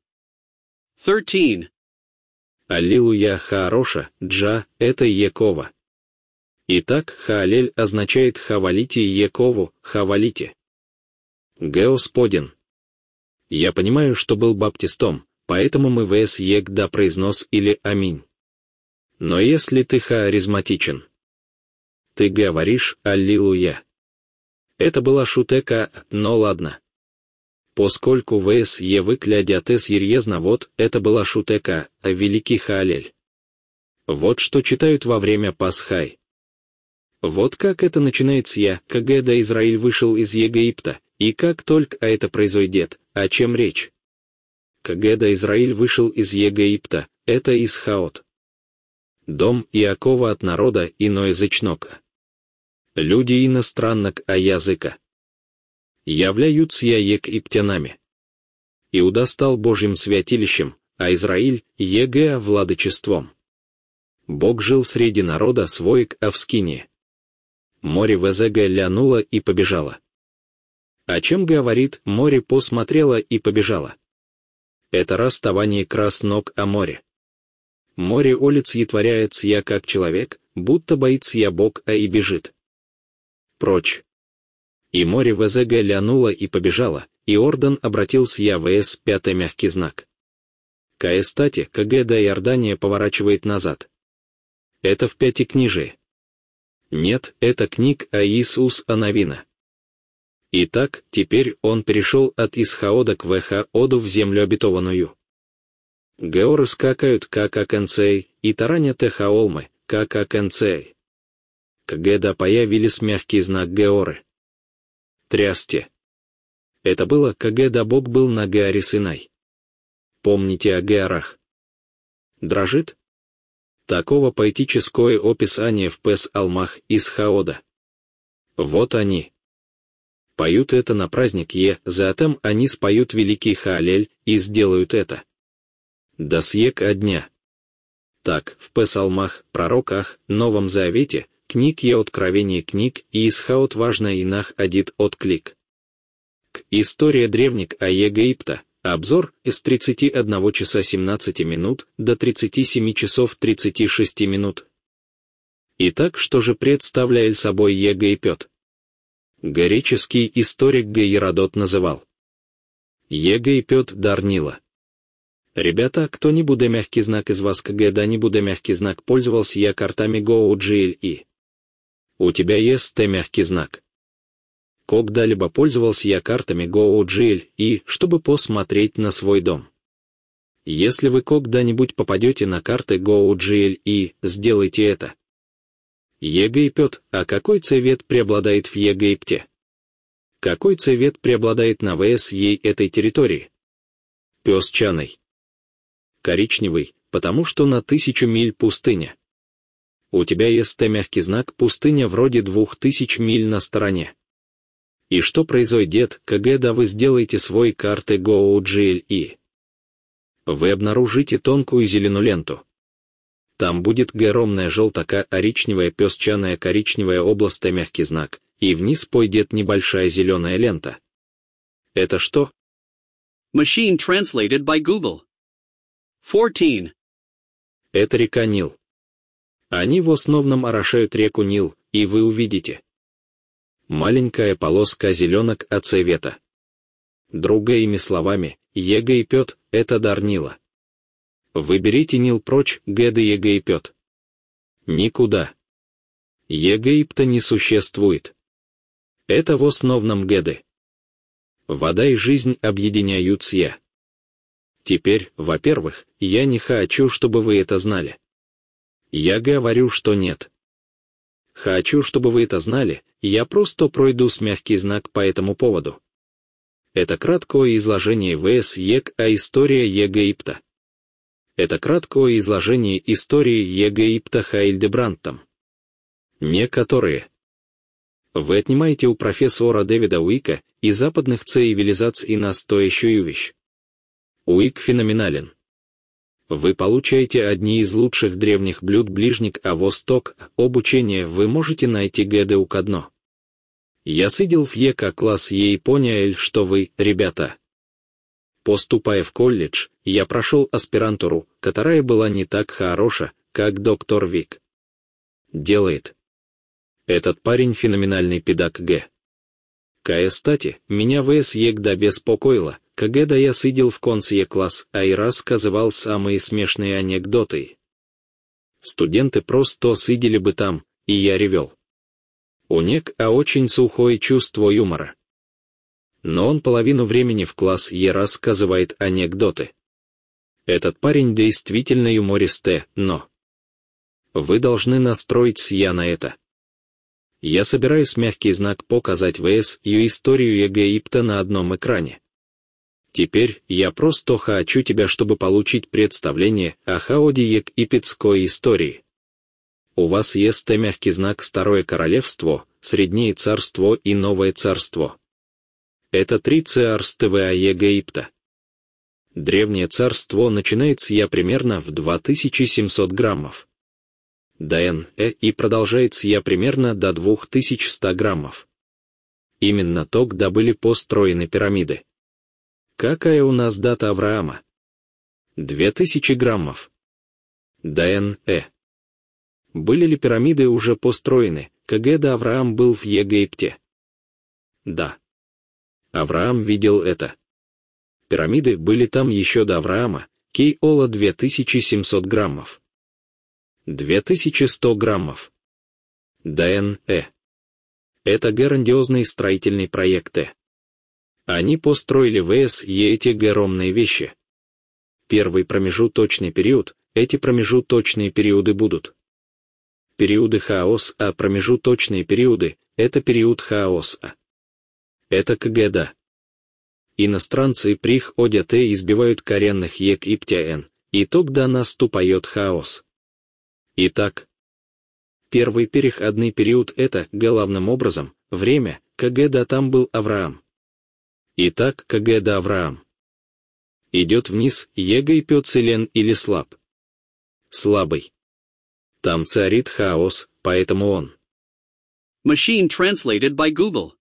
13. Аллилуйя хороша, Джа, это Якова. Итак, Хаалель означает «хавалите Якову, хавалите». Господин. Я понимаю, что был баптистом, поэтому мы вс егда произнос или аминь. Но если ты харизматичен, ты говоришь «Аллилуйя». Это была шутека, но ладно. Поскольку вс выглядят серьезно, вот, это была шутека, а великий Хаалель. Вот что читают во время Пасхай. Вот как это начинается когда Израиль вышел из Египта, и как только это произойдет, о чем речь. Когда Израиль вышел из Египта, это Исхаот. Дом Иакова от народа иноязычнока. Люди иностраннок а языка. Являются египтянами. Иуда стал Божьим святилищем, а Израиль — ега владычеством. Бог жил среди народа своек в Скинии. Море ВЗГ лянуло и побежало. О чем говорит море посмотрело и побежало? Это расставание краснок о море. Море олицетворяется как человек, будто боится Бог и бежит. Прочь. И море ВЗГ лянуло и побежало, и Ордан обратился вс пятый мягкий знак. Кстати, когда Иордания поворачивает назад. Это в Пятикнижии. Нет, это книг о Иисус Новина. Итак, теперь он перешел от Исхаода к Вехаоду в землю обетованную. Георы скакают, как оконцей, и таранят эхаолмы, как оконцей. Когда появились мягкий знак Георы. Трясте. Это было, когда Бог был на горе Синай. Помните о горах? Дрожит? Такого поэтическое описание в Пес-Алмах из Хаода. Вот они. Поют это на праздник затем они споют великий Хаалель и сделают это. До съека дня. Так, в Песалмах, пророках, Новом Завете, книг Откровение книг и Исхаот важно инах адит отклик. К история древник о Египта, обзор из 31 часа 17 минут до 37 часов 36 минут. Итак, что же представляет собой Египет? Греческий историк Геродот называл Египет дар Нила. Ребята, кто не буде мягкий знак из вас когда не буде мягкий знак пользовался я картами GoGL. У тебя есть мягкий знак. Когда-либо пользовался я картами GoGL, чтобы посмотреть на свой дом. Если вы когда-нибудь попадете на карты GoGL, сделайте это. Египет, а какой цвет преобладает в Египте? Какой цвет преобладает на ей этой территории? Песчаный. Коричневый, потому что на 1000 миль пустыня. У тебя есть мягкий знак пустыня вроде 2000 миль на стороне. И что произойдет, когда вы сделаете свой карты GoGL? Вы обнаружите тонкую зеленую ленту. Там будет огромная желтоко-коричневая песчаная коричневая область мягкий знак, и вниз пойдет небольшая зеленая лента. Это что? Machine translated by Google. 14. Это река Нил. Они в основном орошают реку Нил, и вы увидите. Маленькая полоска зеленок от цвета. Другими словами, Египет — это дар Нила. Выберите Нил прочь, гэда Египет. Никуда. Египта не существует. Это в основном гэды. Вода и жизнь объединяются. Теперь, во-первых, я не хочу, чтобы вы это знали. Я говорю, что нет. Хочу, чтобы вы это знали, я просто пройду с мягкий знак по этому поводу. Это краткое изложение о истории Египта. Это краткое изложение истории Египта Хильдебрандтом. Некоторые. Вы отнимаете у профессора Дэвида Уика и западных цивилизаций настоящую вещь. Уик феноменален. Вы получаете одни из лучших древних блюд ближних а восток, обучение вы можете найти гэды у дно. Я сидел в класс и понял, что вы, ребята. Поступая в колледж, я прошел аспирантуру, которая была не так хороша, как доктор Вик. Делает. Этот парень феноменальный педагог Г. Кстати, меня всегда беспокоило, когда я сидел в конце класс, и рассказывал самые смешные анекдоты. Студенты просто сидели бы там, и я ревел. У них очень сухое чувство юмора. Но он половину времени в класс рассказывает анекдоты. Этот парень действительно юмористый, но... Вы должны настроиться на это. Я собираюсь мягкий знак показать ее историю Египта на одном экране. Теперь я просто хочу тебя, чтобы получить представление о хаоде египетской истории. У вас есть мягкий знак Старое Королевство, Среднее Царство и Новое Царство. Это 3 царства Египта. Древнее царство начинается примерно в 2700 граммов. И продолжается примерно до 2100 граммов. Именно то, когда были построены пирамиды. Какая у нас дата Авраама? 2000 граммов. Были ли пирамиды уже построены, когда Авраам был в Египте? Да. Авраам видел это. Пирамиды были там еще до Авраама, Кейола 2700 граммов. 2100 граммов. Это грандиозный строительный проект. Они построили эти огромные вещи. Первый промежуточный период, эти промежуточные периоды будут. Периоды хаоса, а промежуточные периоды, это период хаоса. Это когда. иностранцы приходят и избивают коренных египтян, и тогда наступает хаос. Итак, первый переходный период — это, главным образом, время, когда там был Авраам. Итак, когда Авраам идет вниз, Египет силен или слаб? Слабый. Там царит хаос, поэтому он. Machine translated by Google.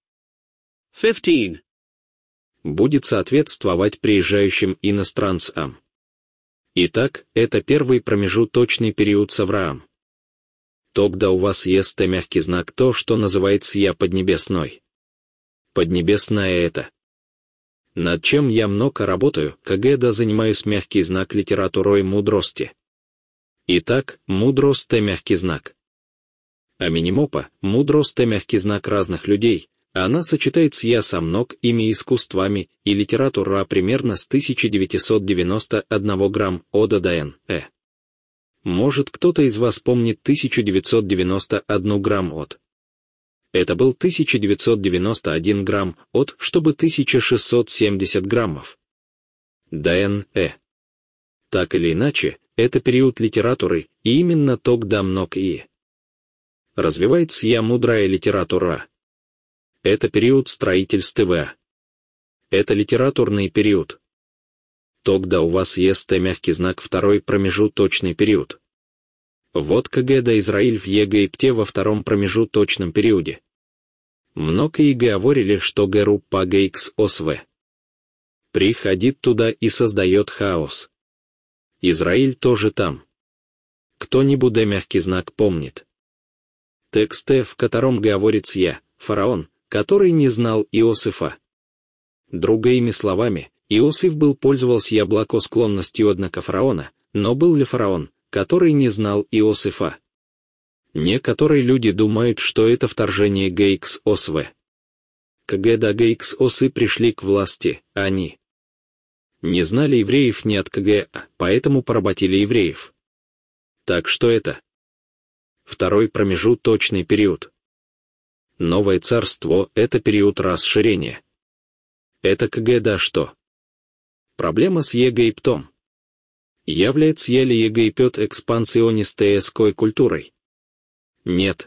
15. Будет соответствовать приезжающим иностранцам. Итак, это первый промежуточный период с Авраам. Тогда у вас есть мягкий знак, то, что называется я поднебесной. Поднебесная это. Над чем я много работаю, когда занимаюсь мягкий знак литературой мудрости. Итак, мудрость — мягкий знак. А минимопа, мудрость — мягкий знак разных людей, она сочетается я со многими искусствами, и литература примерно с 1991 грамм от до Н. Может, кто-то из вас помнит 1991 грамм от. Это был 1991 грамм от, чтобы 1670 граммов. ДН. Так или иначе, это период литературы, и именно тогда много и развивается я мудрая литература. Это период строительства. Это литературный период. Тогда у вас есть мягкий знак второй промежуточный период. Вот когда Израиль в Египте во втором промежуточном периоде. Много и говорили, что группа ГХОСВ приходит туда и создает хаос. Израиль тоже там. Кто-нибудь мягкий знак помнит? Текст, в котором говорится я, фараон, который не знал Иосифа. Другими словами, Иосиф пользовался благосклонностью однако фараона, но был ли фараон, который не знал Иосифа? Некоторые люди думают, что это вторжение ГХОСВ. Когда ГХОСы пришли к власти, они не знали евреев ни от КГА, поэтому поработили евреев. Так что это второй промежуточный период. Новое царство — это период расширения. Это когда что? Проблема с Египтом. Является ли Египет экспансионистской культурой? Нет.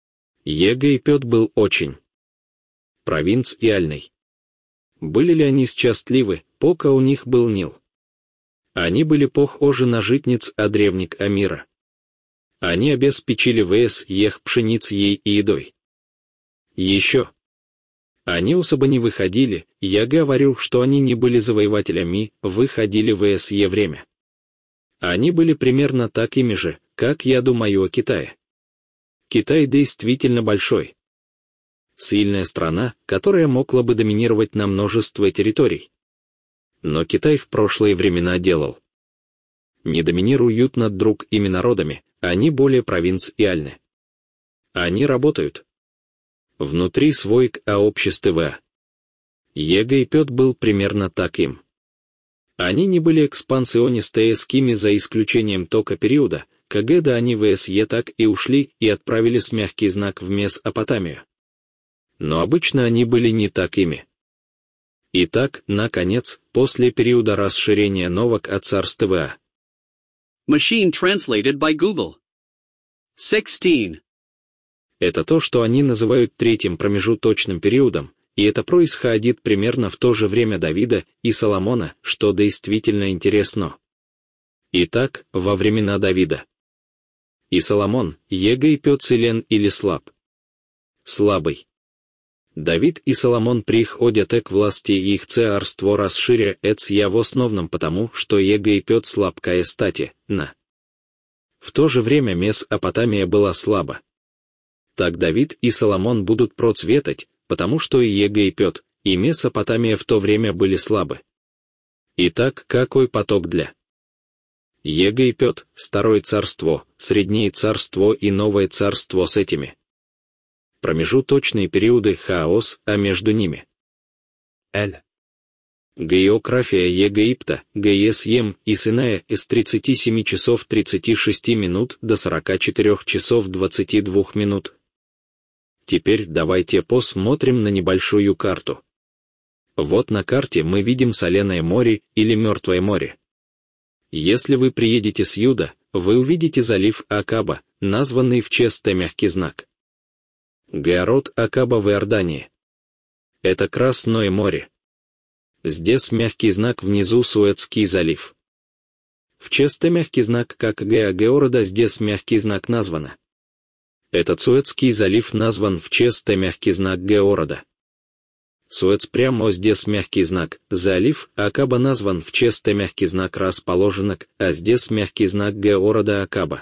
Египет был очень провинциальный. Были ли они счастливы, пока у них был Нил? Они были похожи на житниц от древнего мира. Они обеспечили их пшеницей и едой. Еще. Они особо не выходили, я говорю, что они не были завоевателями, выходили в время. Они были примерно такими же, как я думаю о Китае. Китай действительно большой. Сильная страна, которая могла бы доминировать на множество территорий. Но Китай в прошлые времена делал. Не доминируют над другими народами, они более провинциальны. Они работают внутри своего общества. Египет был примерно таким. Они не были экспансионистскими за исключением тока периода, когда они в так и ушли и отправились мягкий знак в Месопотамию. Но обычно они были не такими. Итак, наконец, после периода расширения нового царства. Machine translated by Google. 16. Это то, что они называют третьим промежуточным периодом, и это происходит примерно в то же время Давида и Соломона, что действительно интересно. Итак, во времена Давида и Соломон, Египет силен или слаб? Слабый. Давид и Соломон приходят к власти, и их царство расширяется в основном потому, что Египет слабкая стати, В то же время Месопотамия была слаба. Так Давид и Соломон будут процветать, потому что и Египет, и Месопотамия в то время были слабы. Итак, какой поток для Египет, Старое царство, Среднее царство и Новое царство с этими промежуточные периоды хаос, а между ними География Египта, ГСЕМ и Синая с 37 часов 36 минут до 44 часов 22 минут. Теперь давайте посмотрим на небольшую карту. Вот на карте мы видим Соленое море или Мертвое море. Если вы приедете с юга, вы увидите залив Акаба, названный в честь мягкий знак. Георот Акаба в Иордании. Это Красное море. Здесь мягкий знак внизу Суэцкий залив. В честь мягкий знак как Георода здесь мягкий знак названо. Этот Суэцкий залив назван в честь мягкий знак Георода. Суэц прямо здесь мягкий знак, залив Акаба назван в честь мягкий знак расположенок, а здесь мягкий знак Георода Акаба.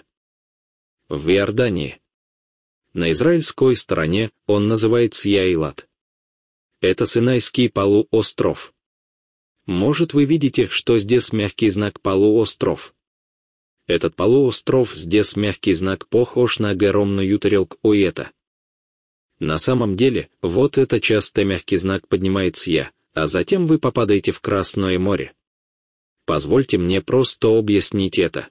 В Иордании. На израильской стороне он называется Яилат. Это Синайский полуостров. Может, вы видите, что здесь мягкий знак полуостров. Этот полуостров здесь мягкий знак похож на огромную тарелку Уэта. На самом деле, вот это часто мягкий знак поднимается я, а затем вы попадаете в Красное море. Позвольте мне просто объяснить это.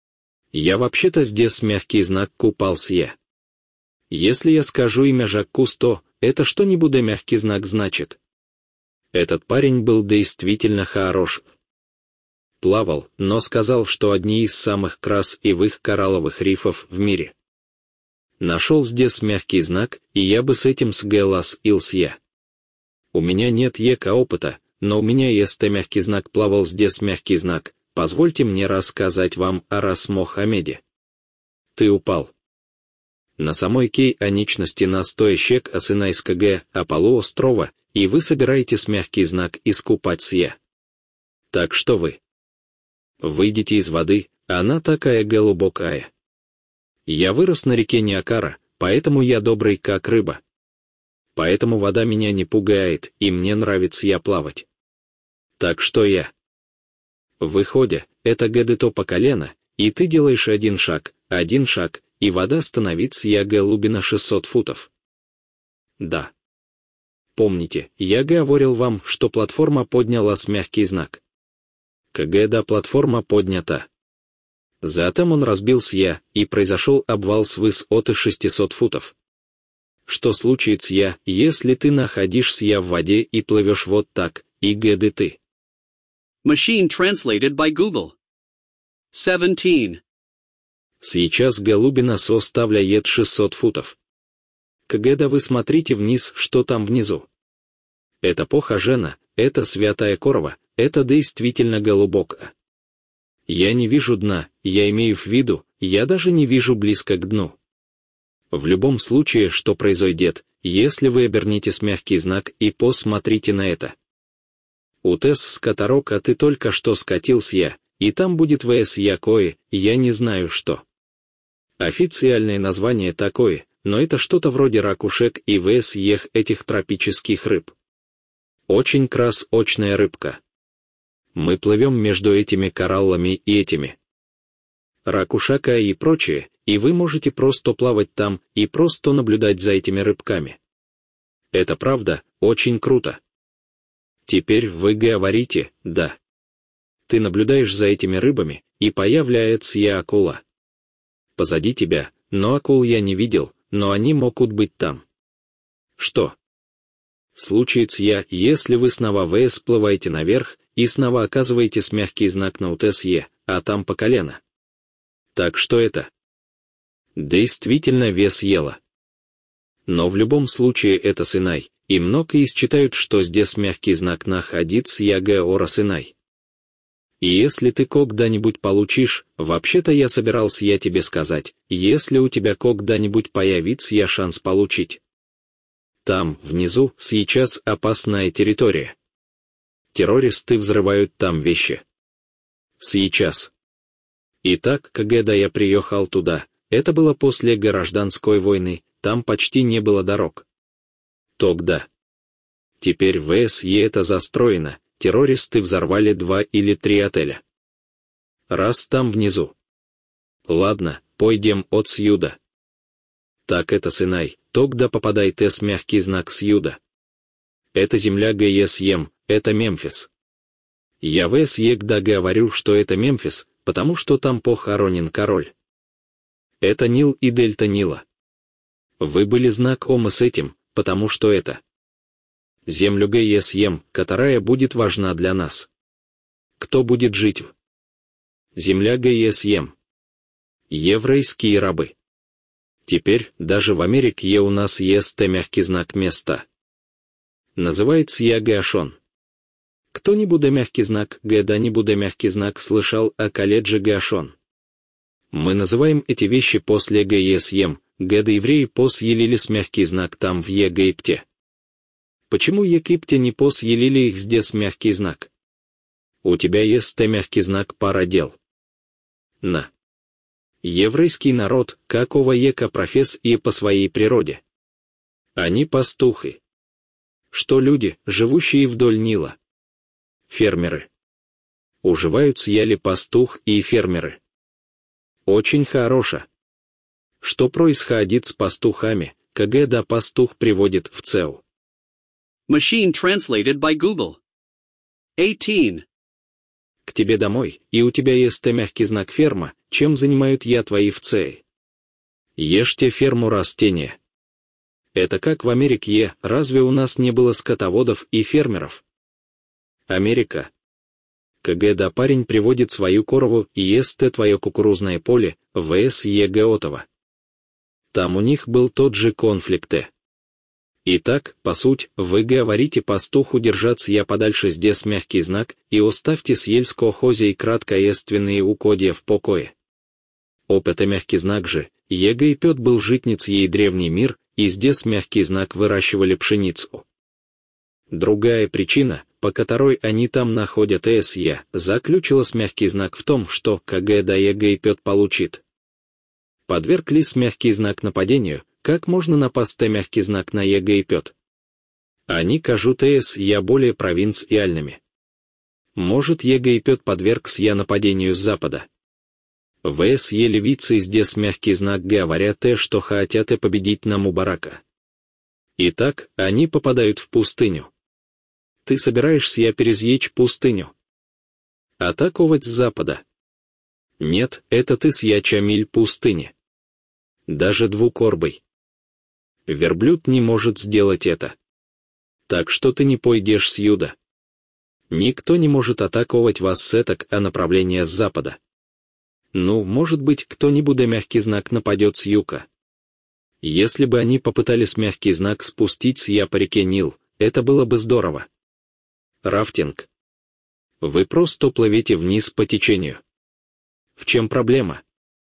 Я вообще-то здесь мягкий знак купался я. Если я скажу имя Жак Кусто, это что-нибудь мягкий знак значит. Этот парень был действительно хорош. Плавал, но сказал, что одни из самых красивых коралловых рифов в мире. Нашел здесь мягкий знак, и я бы с этим согласился я. У меня нет опыта, но у меня есть мягкий знак, плавал здесь мягкий знак. Позвольте мне рассказать вам о Рас Мохаммеде. Ты упал. На самой оконечности настоящек Синайского полуострова, и вы собираетесь мягкий знак искупаться я. Так что вы выйдете из воды, она такая глубокая. Я вырос на реке Ниакара, поэтому я добрый как рыба. Поэтому вода меня не пугает, и мне нравится я плавать. Так что я выходя, это где-то по колено, и ты делаешь один шаг, и вода становится я глубина 600 футов. Да. Помните, я говорил вам, что платформа поднялась мягкий знак. Когда платформа поднята. Затем он разбился я, и произошел обвал с высоты 600 футов. Что случится я, если ты находишься я в воде и плывешь вот так, и где ты? Machine translated by Google. 17. Сейчас глубина составляет 600 футов. Когда вы смотрите вниз, что там внизу? Это похожено, это святая корова, это действительно глубоко. Я не вижу дна, я имею в виду, я даже не вижу близко к дну. В любом случае, что произойдет, если вы обернетесь мягкий знак и посмотрите на это? Утес с Катарока ты только что скатился я, и там будет ВС якое, я не знаю что. Официальное название такое, но это что-то вроде ракушек и ВС ех этих тропических рыб. Очень красочная рыбка. Мы плывем между этими кораллами и этими. Ракушака и прочее, и вы можете просто плавать там и просто наблюдать за этими рыбками. Это правда, очень круто. Теперь вы говорите, да. Ты наблюдаешь за этими рыбами, и появляется я акула. Позади тебя, но акул я не видел, но они могут быть там. Что? Случается я, если вы снова всплываете наверх, и снова оказываетесь мягкий знак на УТСЕ, а там по колено. Так что это? Действительно вес ела. Но в любом случае это Синай, и многие считают, что здесь мягкий знак находится Ора Синай. И если ты когда-нибудь получишь, вообще-то я собирался я тебе сказать, если у тебя когда-нибудь появится я шанс получить. Там, внизу, сейчас опасная территория. Террористы взрывают там вещи. Сейчас. Итак, когда я приехал туда, это было после гражданской войны, там почти не было дорог. Тогда. Теперь в СЕ это застроено, террористы взорвали 2 или 3 отеля. Раз там внизу. Ладно, пойдем от сюда. Так это Синай, тогда попадает с мягкий знак сюда. Это земля ГСЕМ, это Мемфис. Я в СЕГДА говорю, что это Мемфис, потому что там похоронен король. Это Нил и дельта Нила. Вы были знакомы с этим, потому что это Землю ГСЕМ, которая будет важна для нас. Кто будет жить в земля ГСЕМ? Еврейские рабы. Теперь, даже в Америке у нас есть мягкий знак места. Называется я Гашон. Кто не буде мягкий знак да не буде мягкий знак слышал о колледже Гашон. Мы называем эти вещи после ГСЕМ, да евреи посъелились мягкий знак там в Египте. Почему в Египте не посъелили их здесь мягкий знак? У тебя есть мягкий знак парадел. На. Еврейский народ, какого ека професс и по своей природе. Они пастухи. Что люди, живущие вдоль Нила? Фермеры. Уживаются ли пастух и фермеры? Очень хорошо. Что происходит с пастухами, когда пастух приводит в ЦЕУ? Machine translated by Google. 18. К тебе домой, и у тебя есть мягкий знак ферма, чем занимают я твои в ЦЕИ? Ешьте ферму растения. Это как в Америке, разве у нас не было скотоводов и фермеров? Америка. Когда парень приводит свою корову и ест твое кукурузное поле, ВС Готово. Там у них был тот же конфликт. Итак, по сути, вы говорите пастуху держаться я подальше здесь мягкий знак и оставьте сельского хозяй краткоественные угодья в покое. Опыт мягкий знак же, Египет был житниц ей древний мир, и здесь мягкий знак выращивали пшеницу. Другая причина, по которой они там находят СЯ, заключилась мягкий знак в том, что, когда Египет получит. Подверглись мягкий знак нападению, как можно напасть мягкий знак на Египет? Они кажут СЯ более провинциальными. Может Египет подвергся нападению с запада? ВСЕ левицы здесь мягкий знак говорят что хотят победить на Мубарака. Итак, они попадают в пустыню. Ты собираешься пересечь пустыню? Атаковать с запада? Нет, это ты съяча миль пустыни. Даже двукорбый. Верблюд не может сделать это. Так что ты не пойдешь с юда. Никто не может атаковать вас с этак, а направление с запада. Ну, может быть, кто-нибудь мягкий знак нападет с юга. Если бы они попытались мягкий знак спустить с по реке Нил, это было бы здорово. Рафтинг. Вы просто плывете вниз по течению. В чем проблема?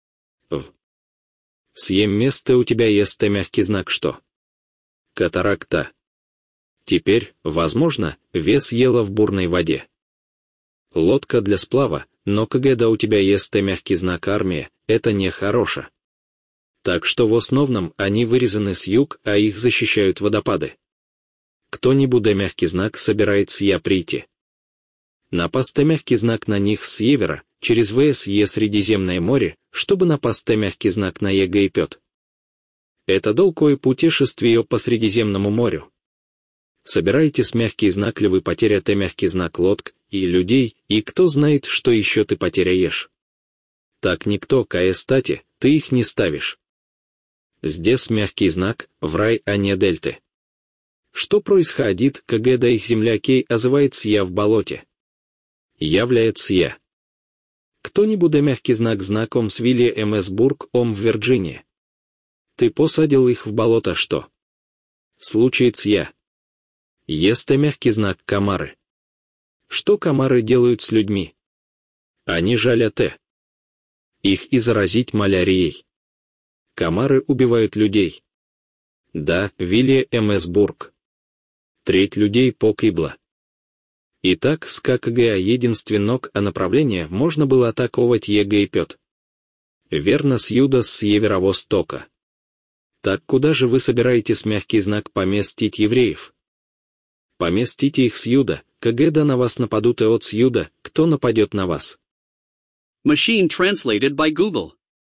Съем место у тебя есть мягкий знак что? Катаракта. Теперь, возможно, вес ела в бурной воде. Лодка для сплава, но когда у тебя есть мягкий знак армия, это не хорошо. Так что в основном они вырезаны с юг, а их защищают водопады. Кто-нибудь мягкий знак собирается прийти. Напасть мягкий знак на них с севера, через ВСЕ Средиземное море, чтобы напасть мягкий знак на Египет. Это долгое путешествие по Средиземному морю. Собираетесь мягкий знак ли вы потеряете мягкий знак лодк и людей, и кто знает, что еще ты потеряешь. Так никто, кстати, ты их не ставишь. Здесь мягкий знак, в рай, а не дельты. Что происходит, когда их земляки озывается я в болоте? Является я. Кто-нибудь мягкий знак знаком с Вилли Эмсбург в Вирджинии? Ты посадил их в болото что? Случается я. Есть мягкий знак комары. Что комары делают с людьми? Они жалят их и заразить малярией. Комары убивают людей. Да, Вилли Эмсбург. Треть людей погибла. Итак, с ККГ единственнок а направление можно было атаковать Египет. Верно, с юда с северо-востока. Так куда же вы собираетесь мягкий знак поместить евреев? Поместите их с юда, когда на вас нападут от с юда, кто нападет на вас? Machine translated by Google.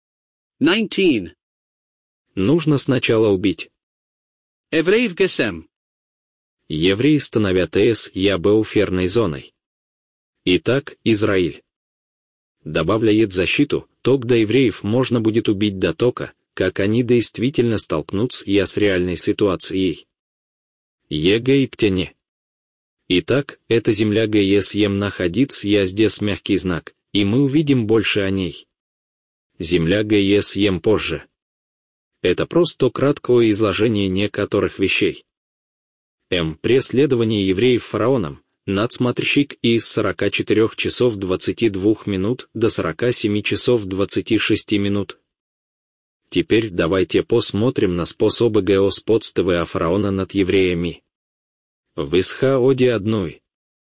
19. Нужно сначала убить. Евреев Гесем. Евреи становят буферной зоной. Итак, Израиль добавляет защиту, тогда евреев можно будет убить до тока, как они действительно столкнутся с реальной ситуацией. Егэ и птяне. Итак, эта земля ГЕС-ем находится я здесь мягкий знак, и мы увидим больше о ней. Земля ГЕС-ем позже. Это просто краткое изложение некоторых вещей. Преследование евреев фараоном, надсмотрщик из 44 часов 22 минут до 47 часов 26 минут. Теперь давайте посмотрим на способы господства фараона над евреями. В Исхаоде 1.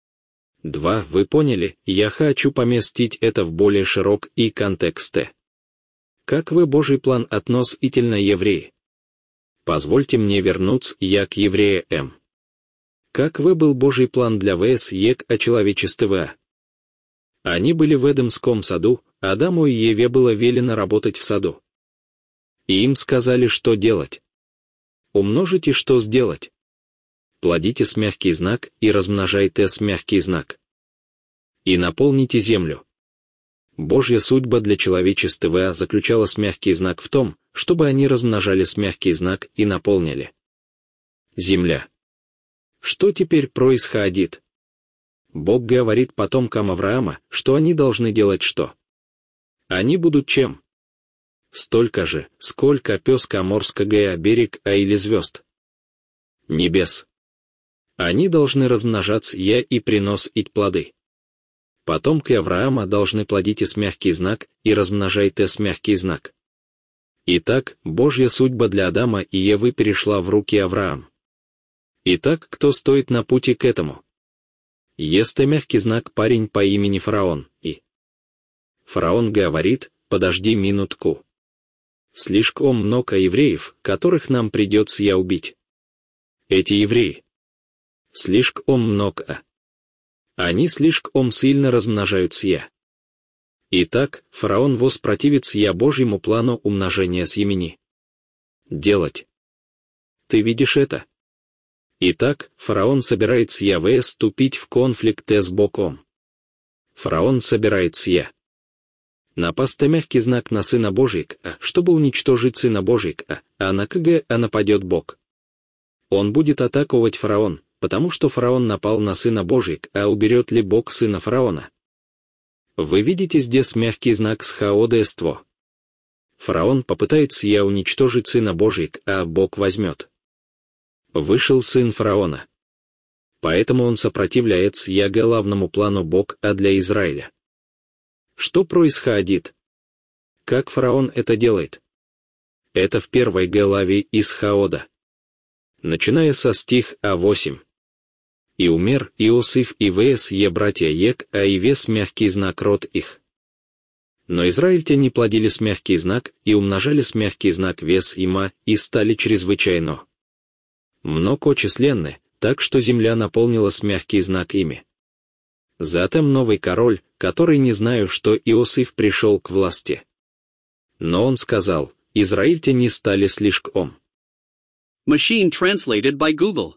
2. Вы поняли, я хочу поместить это в более широкий контекст. Как вы Божий план относительно евреи? Позвольте мне вернуться я к евреям. Как вы был Божий план для ВС ЕК о человечестве? Они были в Эдемском саду, Адаму и Еве было велено работать в саду. И им сказали, что делать. Умножите, что сделать. Плодите с мягкий знак и размножайте с мягкий знак. И наполните землю. Божья судьба для человечества заключалась мягкий знак в том, чтобы они размножали с мягкий знак и наполнили. Земля. Что теперь происходит? Бог говорит потомкам Авраама, что они должны делать что? Они будут чем? Столько же, сколько песка морского берег или звезд. Небес. Они должны размножаться и приносить плоды. Потомки Авраама должны плодить с мягкий знак и размножайте с мягкий знак. Итак, Божья судьба для Адама и Евы перешла в руки Авраама. Итак, кто стоит на пути к этому? Есть мягкий знак парень по имени Фараон, и Фараон говорит, подожди минутку. Слишком много евреев, которых нам придется убить. Эти евреи. Слишком много. Они слишком сильно размножаются. Итак, фараон воспротивится Божьему плану умножения семени. Делать. Ты видишь это? Итак, фараон собирается вступить в конфликт с Богом. Фараон собирается напасть мягкий знак на Сына Божьего, чтобы уничтожить Сына Божьего, а на КГ нападет Бог. Он будет атаковать фараон, потому что фараон напал на Сына Божьего, уберет ли Бог Сына фараона? Вы видите здесь мягкий знак сходства. Фараон попытается уничтожить Сына Божьего, а Бог возьмет. Вышел сын фараона. Поэтому он сопротивляется главному плану Бога для Израиля. Что происходит? Как фараон это делает? Это в 1 главе Исхаода. Начиная со стих 8. «И умер Иосиф и вес братья Ек, и вес мягкий знак род их. Но израильтяне плодили с мягкий знак и умножали с мягкий знак вес има, и стали чрезвычайно многочисленны, так что земля наполнилась мягкий знак ими. Затем новый король, который не знаю, что Иосиф пришел к власти. Но он сказал, израильтяне стали слишком». Machine translated by Google.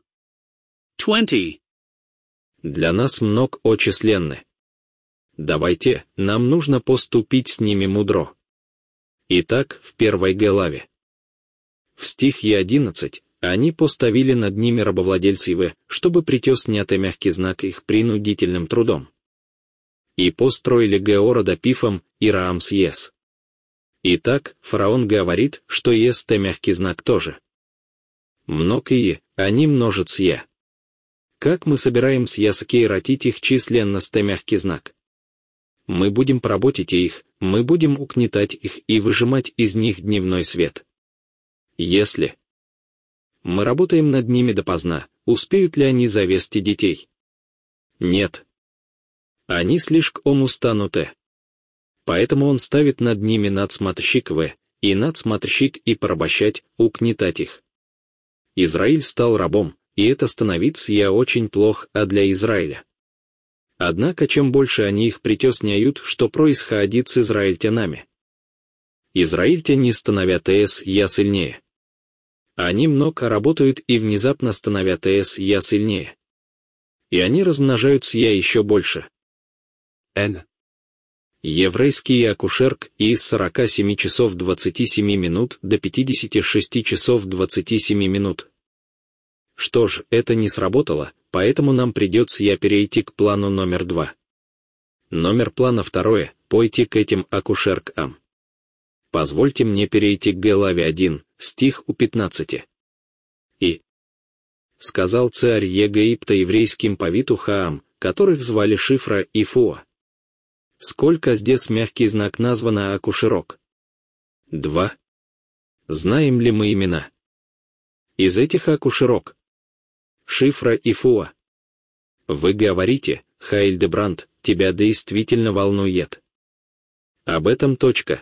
20. Для нас многочисленны. Давайте, нам нужно поступить с ними мудро. Итак, в 1 главе. В стихе 11, они поставили над ними рабовладельцев, чтобы притес снятый мягкий знак их принудительным трудом. И построили города Пифом и Раамсес. Итак, фараон говорит, что есть мягкий знак тоже. Многие, они множатся. Как мы собираемся сократить их численность мягкий знак? Мы будем поработить их, мы будем угнетать их и выжимать из них дневной свет. Если мы работаем над ними допоздна, успеют ли они завести детей? Нет. Они слишком устануты. Поэтому он ставит над ними надсмотрщиков, и надсмотрщик и порабощать, угнетать их. Израиль стал рабом, и это становится очень плохо для Израиля. Однако чем больше они их притесняют, что происходит с израильтянами. Израильтяне становятся сильнее. Они много работают и внезапно становятся сильнее. И они размножаются еще больше. Еврейский акушерк из 47 часов 27 минут до 56 часов 27 минут. Что ж, это не сработало, поэтому нам придется перейти к плану номер 2. Номер плана 2 – пойти к этим акушеркам. Позвольте мне перейти к главе 1, стих у 15. И сказал царь Египта еврейским повиту Хаам, которых звали Шифра и Фуа. Сколько здесь мягкий знак названо акушерок? 2. Знаем ли мы имена из этих акушерок? Шифра и Фуа. Вы говорите, Хайльдебранд, тебя действительно волнует об этом.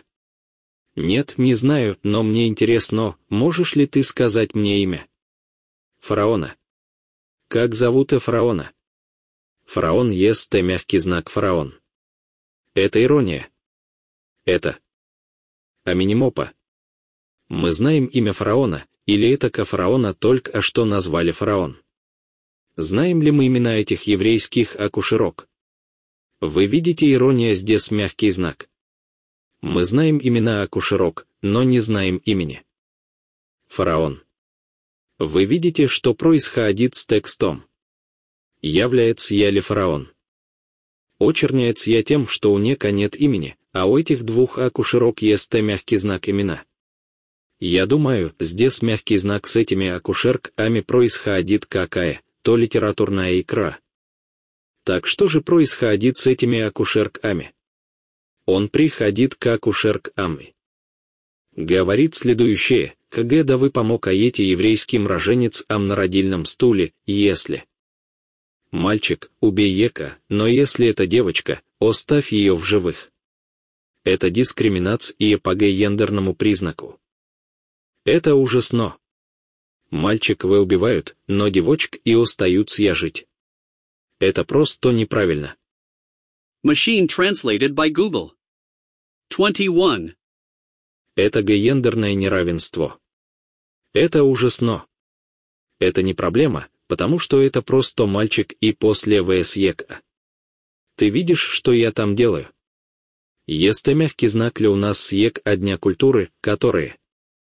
Нет, не знаю, но мне интересно, можешь ли ты сказать мне имя фараона? Как зовут фараона? Фараон есть мягкий знак фараон. Это ирония. Это Аминемопа. Мы знаем имя фараона, или это фараона только что назвали фараон? Знаем ли мы имена этих еврейских акушерок? Вы видите, ирония здесь мягкий знак. Мы знаем имена акушерок, но не знаем имени фараон. Вы видите, что происходит с текстом? Является я ли фараон? Очерняется я тем, что у нека нет имени, а у этих двух акушерок есть мягкий знак имена. Я думаю, здесь мягкий знак с этими акушерками происходит то литературная икра. Так что же происходит с этими акушерками? Он приходит к акушеркам. Говорит следующее, когда вы помогаете еврейским роженицам на родильном стуле, если мальчик, убей ека, но если это девочка, оставь ее в живых. Это дискриминация по гендерному признаку. Это ужасно. Мальчиков убивают, но девочек и остаются жить. Это просто неправильно. Machine translated by Google. 21. Это гендерное неравенство. Это ужасно. Это не проблема, потому что это просто мальчик и после ВСЕКа. Ты видишь, что я там делаю? Есть мягкий знак ли у нас СЕК дня культуры, которые,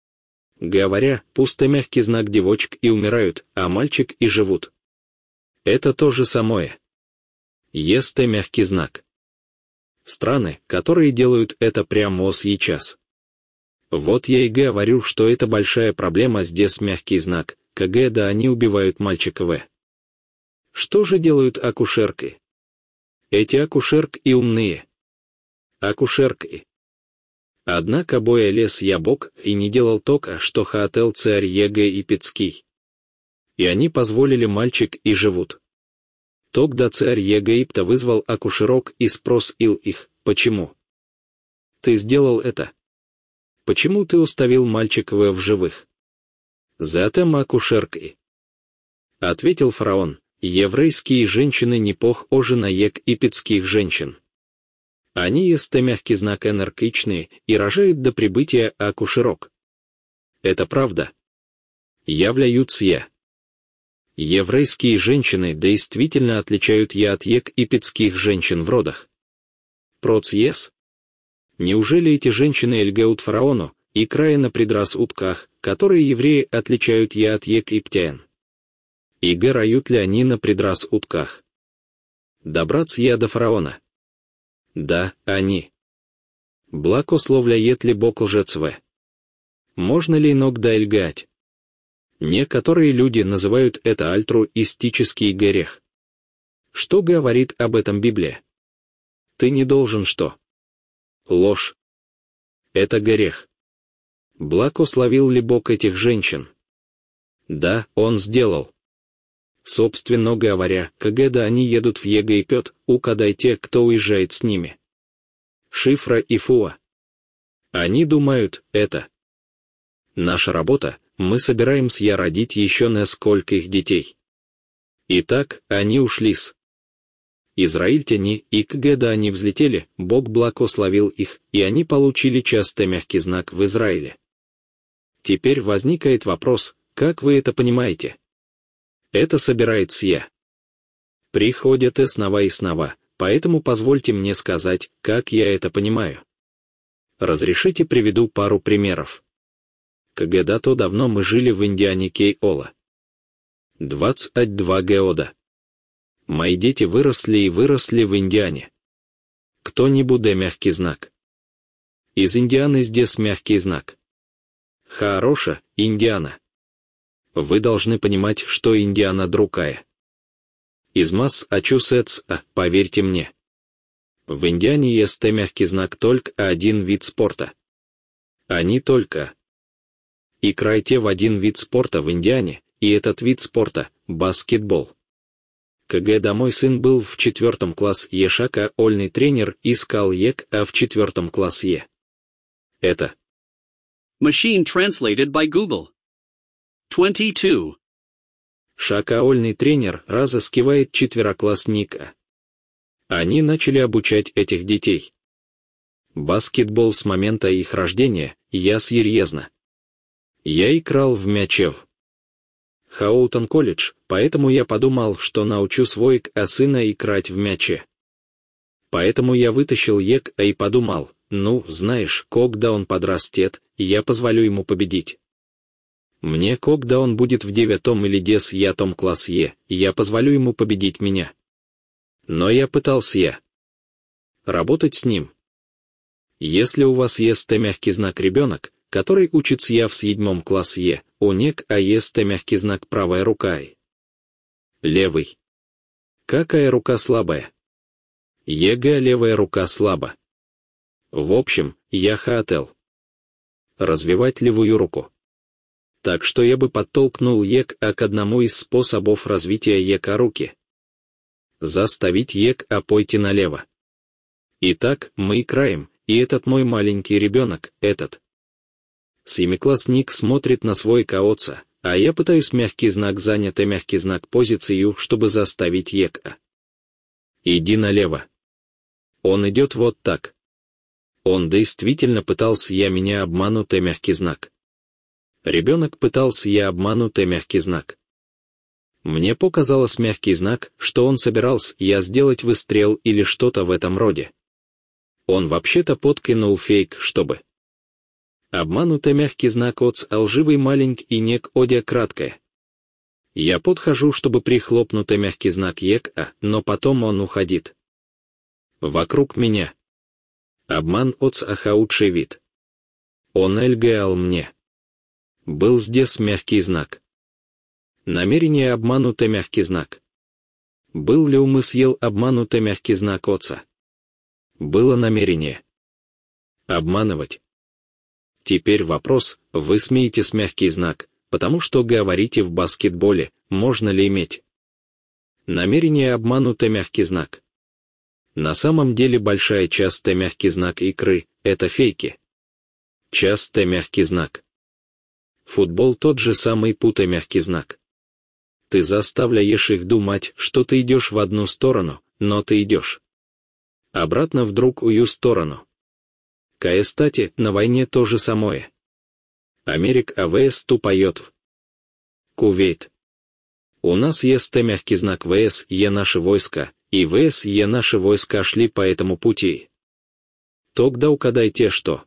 говоря, пусто мягкий знак девочек и умирают, а мальчик и живут. Это то же самое. Есть мягкий знак. Страны, которые делают это прямо сейчас. Вот я и говорю, что это большая проблема здесь мягкий знак, когда они убивают мальчиков. Что же делают акушерки? Эти акушерки умные. Акушерки. Однако боя лес я бог и не делал только, что хотел царь Египетский. И они позволили мальчик и живут. Тогда царь Египта вызвал акушерок и спросил их, почему ты сделал это? Почему ты оставил мальчиков в живых? Затем акушерки. Ответил фараон, еврейские женщины не похожи на египетских женщин. Они есть мягкий знак энергичные и рожают до прибытия акушерок. Это правда. Являются я. Еврейские женщины действительно отличают от египетских женщин в родах. Процесс? Неужели эти женщины лгают фараону, и края на предрассудках, которые евреи отличают от египтян? И горают ли они на предрассудках? Добраться до фараона? Да, они. Благословляет ли Бог лжецов? Можно ли иногда лгать? Некоторые люди называют это альтруистический грех. Что говорит об этом Библия? Ты не должен что? Ложь. Это грех. Благословил ли Бог этих женщин? Да, Он сделал. Собственно говоря, когда они едут в Египет, укадай те, кто уезжает с ними. Шифра и Фуа. Они думают, это наша работа, мы собираемся родить еще нескольких детей. Итак, они ушли-с. Израильтяне, и когда они взлетели, Бог благословил их, и они получили часто мягкий знак в Израиле. Теперь возникает вопрос, как вы это понимаете? Это собирается я. Приходят и снова, поэтому позвольте мне сказать, как я это понимаю. Разрешите приведу пару примеров. Когда-то давно мы жили в Индиане Кейола. 22 года. Мои дети выросли и выросли в Индиане. Кто не буде мягкий знак. Из Индианы здесь мягкий знак. Хороша, Индиана. Вы должны понимать, что Индиана другая. Из Массачусетс, поверьте мне. В Индиане есть мягкий знак только один вид спорта. Они только. Играйте в один вид спорта в Индиане, и этот вид спорта – баскетбол. Когда мой сын был в 4 классе, школьный тренер искал ек, в 4 классе. Это. Machine translated by Google. 22. Школьный тренер разыскивает 4-классника. Они начали обучать этих детей. Баскетбол с момента их рождения, я серьезно. Я играл в мячев. Хаутон колледж, поэтому я подумал, что научу свой сына играть в мяче. Поэтому я вытащил ек и подумал, ну, знаешь, когда он подрастет, я позволю ему победить. Мне, когда он будет в 9 или 10 классе, я позволю ему победить меня. Но я пытался работать с ним. Если у вас есть мягкий знак ребенок, который учится в 7 классе, у нек есть мягкий знак правая рука. Левый. Какая рука слабая? Ега левая рука слаба. В общем, я хотел развивать левую руку. Так что я бы подтолкнул ек к одному из способов развития ека руки. Заставить ек пойти налево. Итак, мы играем, и этот мой маленький ребенок, этот. 7-классник смотрит на свой отца, а я пытаюсь мягкий знак занять мягкий знак позицию, чтобы заставить ека. Иди налево. Он идет вот так. Он действительно пытался меня обмануть мягкий знак. Ребенок пытался обмануть мягкий знак. Мне показалось мягкий знак, что он собирался сделать выстрел или что-то в этом роде. Он вообще-то подкинул фейк, чтобы обманутый мягкий знак от лживый маленький и нек одя краткое. Я подхожу, чтобы прихлопнуть мягкий знак ека, но потом он уходит. Вокруг меня. Обман от худший вид. Он лгал мне. Был здесь мягкий знак. Намерение обманутый мягкий знак. Был ли умысел обманутый мягкий знак отца? Было намерение обманывать. Теперь вопрос, вы смеетесь мягкий знак, потому что говорите в баскетболе, можно ли иметь намерение обманутый мягкий знак. На самом деле большая часть мягкий знак игры – это фейки. Часть мягкий знак. Футбол тот же самый путай мягкий знак. Ты заставляешь их думать, что ты идешь в одну сторону, но ты идешь обратно в другую сторону. Кстати, на войне то же самое. Америка ВС тупоет в Кувейт. У нас есть мягкий знак ВС наши войска, и ВС наши войска шли по этому пути. Тогда угадайте что.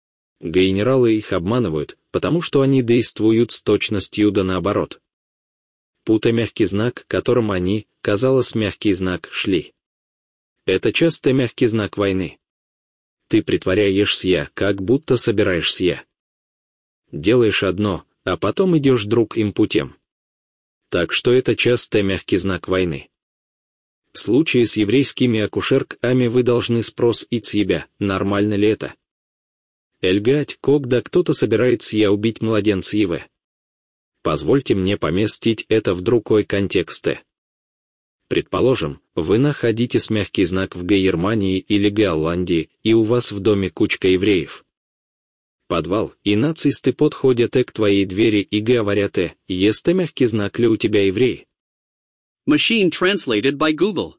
Генералы их обманывают, потому что они действуют с точностью да наоборот. Путай мягкий знак, которым они, казалось, мягкий знак, шли. Это часто мягкий знак войны. Ты притворяешься, как будто собираешься. Делаешь одно, а потом идешь другим путем. Так что это часто мягкий знак войны. В случае с еврейскими акушерками вы должны спросить себя, нормально ли это. Лгать, когда кто-то собирается убить младенца Ивы. Позвольте мне поместить это в другой контексте. Предположим, вы находитесь мягкий знак в Германии или Голландии, и у вас в доме кучка евреев. Подвал, и нацисты подходят к твоей двери и говорят, есть мягкий знак ли у тебя еврей? Machine translated by Google.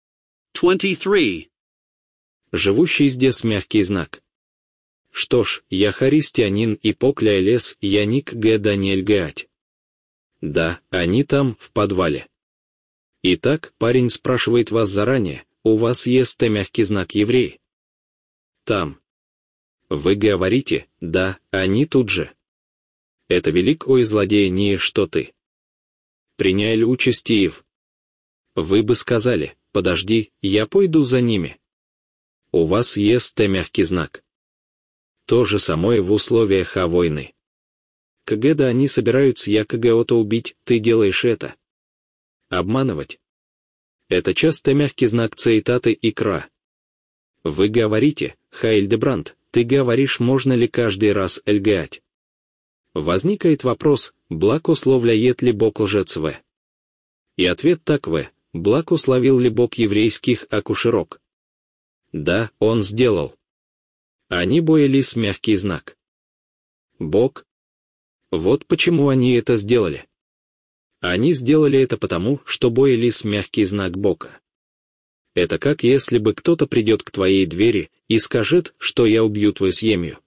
23. Живущий здесь мягкий знак. Что ж, я христианин и покляй лес, я ник Даниэль Гать. Да, они там, в подвале. Итак, парень спрашивает вас заранее, у вас есть мягкий знак еврей? Там. Вы говорите, да, они тут же. Это великое злодеяние, что ты приняли участиев. Вы бы сказали: подожди, я пойду за ними. У вас есть мягкий знак. То же самое в условиях войны. Когда они собираются кого-то убить, ты делаешь это. Обманывать. Это часто мягкий знак цитаты икра. Вы говорите: Хайльдебранд, ты говоришь, можно ли каждый раз лгать? Возникает вопрос: благословляет ли Бог лжецов? И ответ таков: благословил ли Бог еврейских акушерок? Да, он сделал. Они боялись мягкий знак. Бог. Вот почему они это сделали. Они сделали это потому, что боялись мягкий знак Бога. Это как если бы кто-то придет к твоей двери и скажет, что я убью твою семью.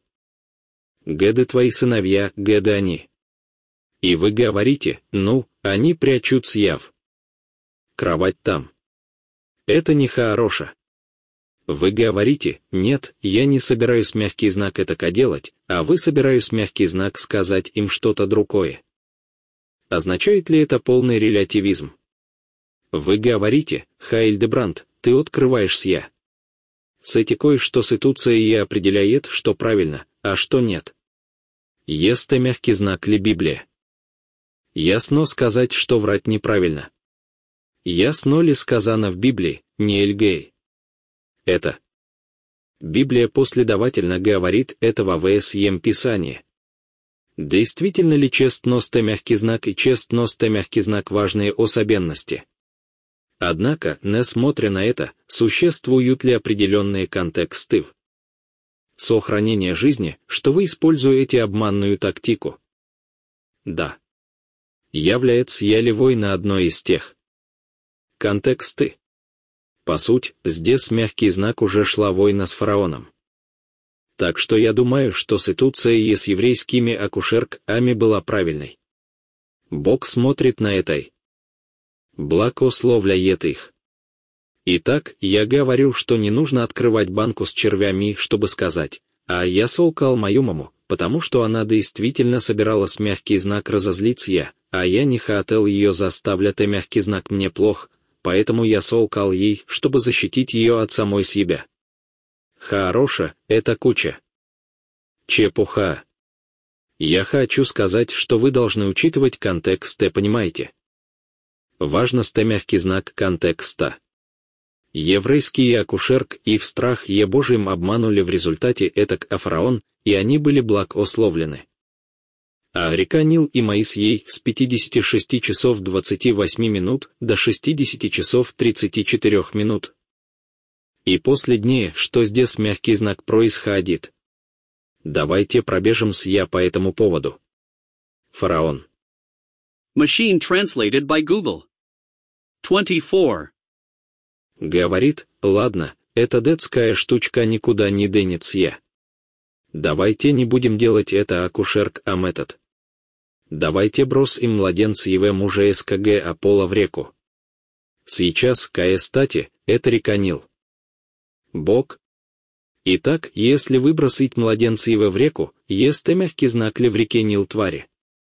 Гэды твои сыновья, гэды они. И вы говорите: ну, они прячутся яв. Кровать там. Это не хорошо. Вы говорите: нет, я не собираюсь мягкий знак это делать, а вы собираюсь мягкий знак сказать им что-то другое. Означает ли это полный релятивизм? Вы говорите: Хайльдебранд, ты открываешься я. С эти кое-что ситуация и определяет, что правильно, а что нет. Есть мягкий знак ли Библия? Ясно сказать, что врать неправильно. Ясно ли сказано в Библии: не лгей? Это. Библия последовательно говорит этого в своем Писании. Действительно ли честность мягкий знак и честность мягкий знак важные особенности? Однако, несмотря на это, существуют ли определенные контексты в сохранении жизни, что вы используете обманную тактику? Да. Является ли вой на одной из тех контексты? По сути, здесь мягкий знак уже шла война с фараоном. Так что я думаю, что ситуация и с еврейскими акушерками была правильной. Бог смотрит на это и благословляет их. Итак, я говорю, что не нужно открывать банку с червями, чтобы сказать: а я солгал мою маму, потому что она действительно собиралась мягкий знак разозлиться а я не хотел ее заставлять, и мягкий знак мне плох, поэтому я солгал ей, чтобы защитить ее от самой себя. Хороша, это куча чепуха. Я хочу сказать, что вы должны учитывать контекст, понимаете? Важность мягкий знак контекста. Еврейские акушерк и в страх Божьим обманули в результате этак фараон, и они были благословлены. А река Нил и Моисей с 56 часов 28 минут до 60 часов 34 минут. И после дней, что здесь мягкий знак происходит. Давайте пробежимся по этому поводу. Фараон. Machine translated by Google. 24. Говорит: ладно, эта детская штучка никуда не денется. Давайте не будем делать это акушерк-метод. Давайте бросим младенца его мужа СКГ Аполло в реку. Сейчас, кстати, это река Нил. Бог. Итак, если выбросить младенца его в реку, есть мягкий знак ли в реке Нил твари?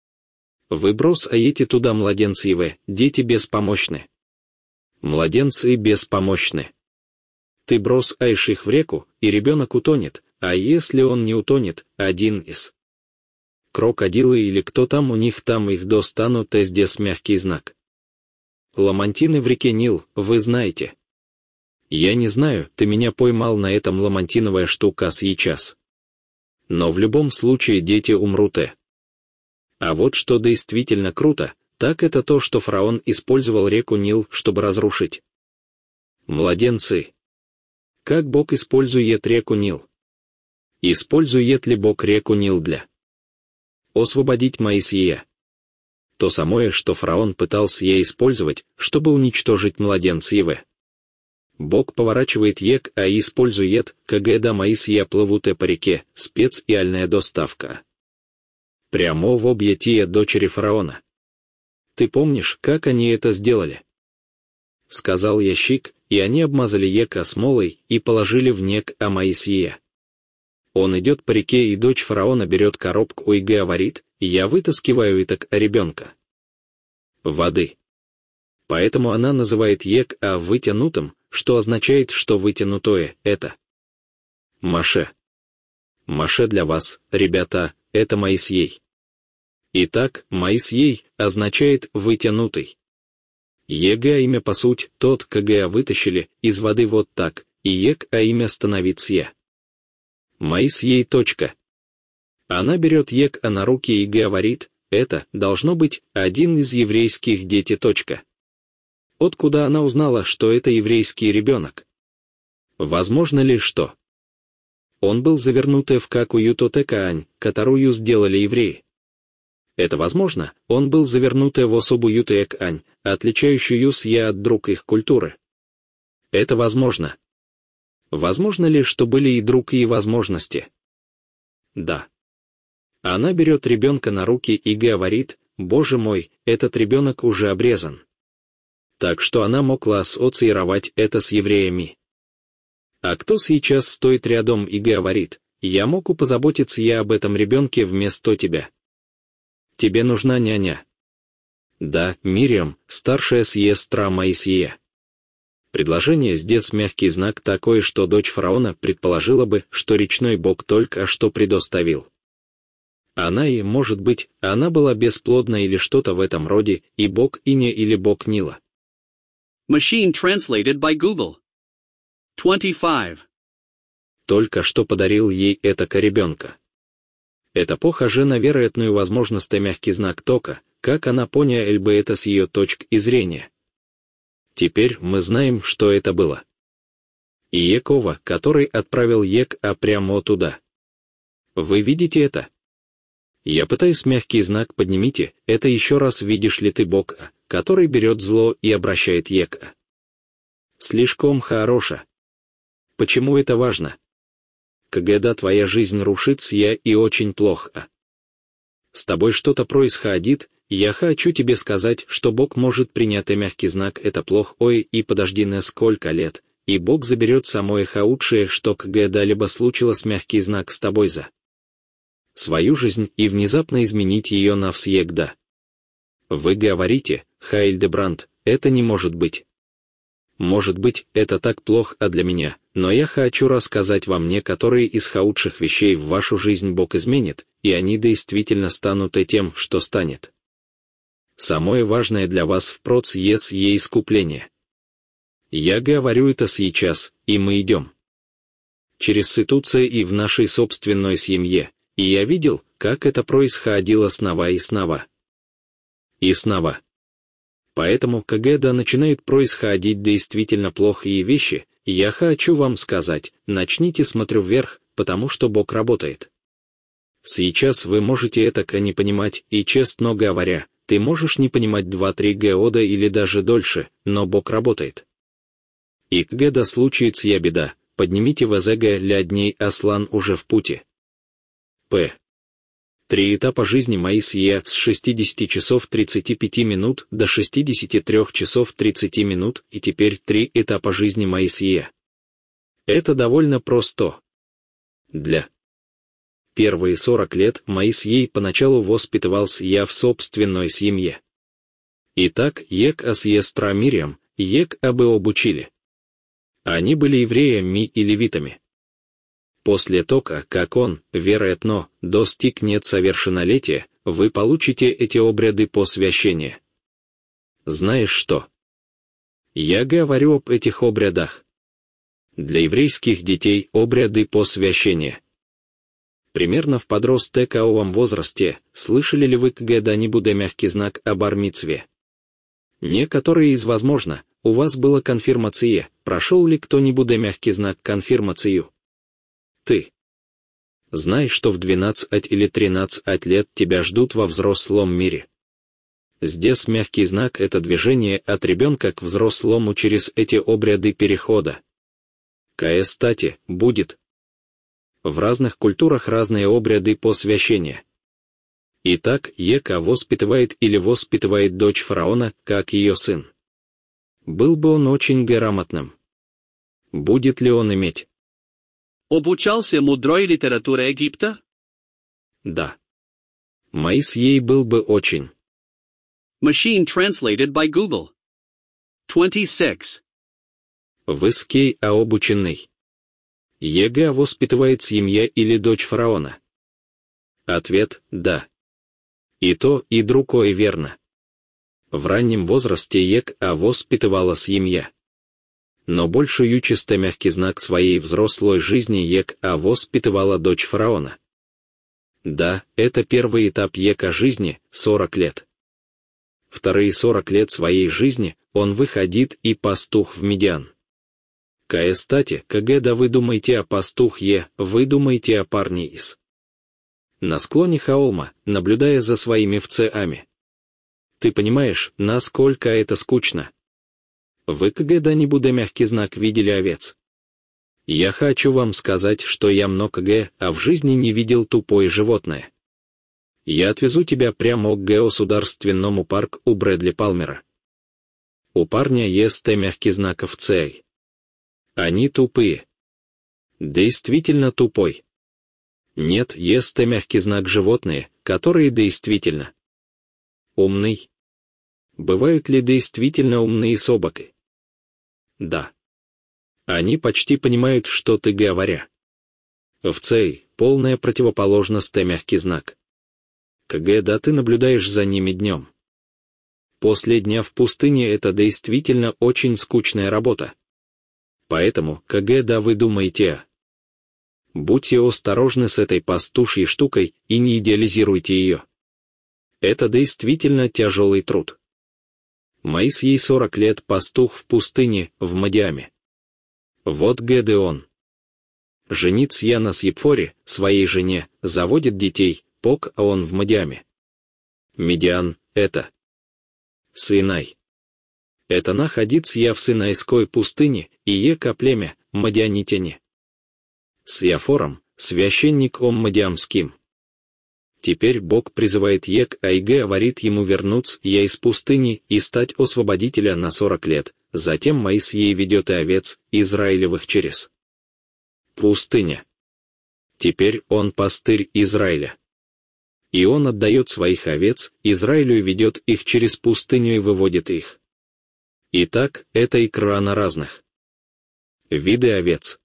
Выбросаете туда младенца его, дети беспомощны. Младенцы беспомощны. Ты бросаешь их в реку, и ребенок утонет, а если он не утонет, один из крокодилы или кто там у них там их достанут, здесь мягкий знак. Ламантины в реке Нил, вы знаете. Я не знаю, ты меня поймал на этом ламантиновая штука сейчас. Но в любом случае дети умрут. А вот что действительно круто, так это то, что фараон использовал реку Нил, чтобы разрушить младенцы. Как Бог использует реку Нил? Использует ли Бог реку Нил для освободить Моисея? То самое, что фараон пытался использовать, чтобы уничтожить младенца его. Бог поворачивает и использует, когда Моисея плывут по реке, специальная доставка. Прямо в объятия дочери фараона. Ты помнишь, как они это сделали? Сказал ящик, и они обмазали смолой и положили в Моисея. Он идет по реке, и дочь фараона берет коробку и говорит: я вытаскиваю итак ребенка. воды. Поэтому она называет ек вытянутым, что означает, что вытянутое — это Маше. Маше для вас, ребята, это Моисей. Итак, Моисей означает «вытянутый». Ега имя по суть, тот, кга вытащили из воды вот так, и ек имя становится. Моисей. Точка. Она берет ек на руки и говорит, это, должно быть, один из еврейских детей. Точка. Откуда она узнала, что это еврейский ребенок? Возможно ли, что он был завернутый в какую-то ткань, которую сделали евреи? Это возможно, он был завернутый в особую ткань, отличающуюся от других культуры. Это возможно. Возможно ли, что были и другие возможности? Да. Она берет ребенка на руки и говорит, «Боже мой, этот ребенок уже обрезан». Так что она могла ассоциировать это с евреями. А кто сейчас стоит рядом и говорит, «Я могу позаботиться об этом ребенке вместо тебя»? Тебе нужна няня. Да, Мириам, старшая сестра Моисея. Предложение здесь мягкий знак такой, что дочь фараона предположила бы, что речной бог только что предоставил. Она и, может быть, она была бесплодна или что-то в этом роде, и бог Ине или бог Нила. Machine translated by Google. 25. Только что подарил ей этака ребенка. Это похоже на вероятную возможность мягкий знак тока, как она поняла бы это с ее точки зрения. Теперь мы знаем, что это было. И Якова, который отправил прямо туда. Вы видите это? Я пытаюсь мягкий знак поднимите, это еще раз видишь ли ты Бог, который берет зло и обращает Ека. Слишком хорошо. Почему это важно? Когда твоя жизнь рушится и очень плохо. С тобой что-то происходит, я хочу тебе сказать, что Бог может принять мягкий знак это плохо, и подожди на сколько лет, и Бог заберет самое худшее, что когда-либо случилось мягкий знак с тобой за свою жизнь и внезапно изменить ее навсегда. Вы говорите, Хайльдебранд, это не может быть. Может быть, это так плохо для меня, но я хочу рассказать вам некоторые из худших вещей в вашу жизнь Бог изменит, и они действительно станут и тем, что станет. Самое важное для вас в процессе искупления. Я говорю это сейчас, и мы идем через ситуацию и в нашей собственной семье, и я видел, как это происходило снова и снова. И снова. Поэтому, когда начинают происходить действительно плохие вещи, я хочу вам сказать, начните смотрю вверх, потому что Бог работает. Сейчас вы можете это не понимать, и честно говоря, ты можешь не понимать 2-3 года или даже дольше, но Бог работает. И когда случится беда, поднимите ВЗГ для дней Аслан уже в пути. П. 3 этапа жизни Моисея с 60 часов 35 минут до 63 часов 30 минут и теперь 3 этапа жизни Моисея. Это довольно просто. Для первые 40 лет Моисей поначалу воспитывался в собственной семье. Итак, сестра Мириам, бы обучили. Они были евреями и левитами. После того, как он, вероятно, достигнет совершеннолетия, вы получите эти обряды посвящения. Знаешь что? Я говорю об этих обрядах. Для еврейских детей обряды посвящения. Примерно в подростковом возрасте слышали ли вы когда-нибудь мягкий знак о бар-мицве? Некоторые из возможно, у вас была конфирмация, прошел ли кто-нибудь мягкий знак конфирмацию? Ты знаешь, что в 12 или 13 лет тебя ждут во взрослом мире. Здесь мягкий знак — это движение от ребенка к взрослому через эти обряды перехода. Кстати, будет в разных культурах разные обряды посвящения. Итак, Ека воспитывает или воспитывает дочь фараона, как ее сын. Был бы он очень грамотным. Будет ли он иметь? Обучался мудрой литературе Египта? Да. Моисей был бы очень Machine translated by Google. 26. Выский обученный. Ега воспитывает семья или дочь фараона? Ответ – да. И то, и другое верно. В раннем возрасте Ег воспитывала семья. Но большую часть мягкий знак своей взрослой жизни Ег воспитывала дочь фараона. Да, это первый этап Ега жизни, 40 лет. Вторые 40 лет своей жизни он выходит и пастух в Медиан. Кстати, когда вы думаете о пастухе, вы думаете о парне из. На склоне холма, наблюдая за своими овцами. Ты понимаешь, насколько это скучно? Вы когда-нибудь мягкий знак видели овец? Я хочу вам сказать, что я много в жизни не видел тупое животное. Я отвезу тебя прямо к государственному парку у Брэдли Палмера. У парня есть мягкий знак овцей. Они тупые. Действительно тупой. Нет, есть мягкий знак животные, которые действительно умный. Бывают ли действительно умные собаки? Да. Они почти понимают, что ты говоря. Овцей — полная противоположность мягкий знак. Когда ты наблюдаешь за ними днем. После дня в пустыне это действительно очень скучная работа. Поэтому, когда вы думаете будьте осторожны с этой пастушьей штукой и не идеализируйте ее. Это действительно тяжелый труд. Моисей 40 лет пастух в пустыне, в Мадиаме. Вот Гедеон. Женец Яна с Епфоре, своей жене, заводит детей, а он в Мадиаме. Медиан — это Синай. Это находится я в Синайской пустыне, и ека племя, мадианитяне. С Яфором, священником мадиамским. Теперь Бог призывает Ек, и говорит ему вернуться я из пустыни и стать освободителя на 40 лет, затем Моисей ведет и овец Израилевых через пустыня. Теперь он пастырь Израиля. И он отдает своих овец Израилю и ведет их через пустыню и выводит их. Итак, это икра на разных виды овец.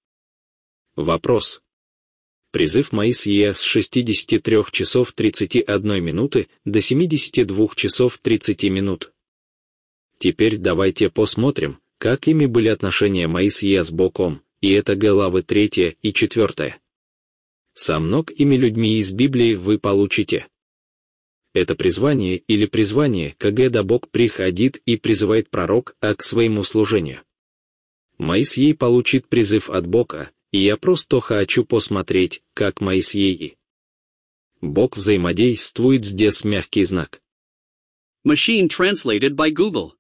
Вопрос. Призыв Моисея с 63 часов 31 минуты до 72 часов 30 минут. Теперь давайте посмотрим, какими были отношения Моисея с Богом, и это главы 3 и 4. Со многими людьми из Библии вы получите это призвание или призвание, когда Бог приходит и призывает пророк к своему служению. Моисей получит призыв от Бога, и я просто хочу посмотреть, как Моисей и Бог взаимодействует здесь мягкий знак. Machine translated by Google.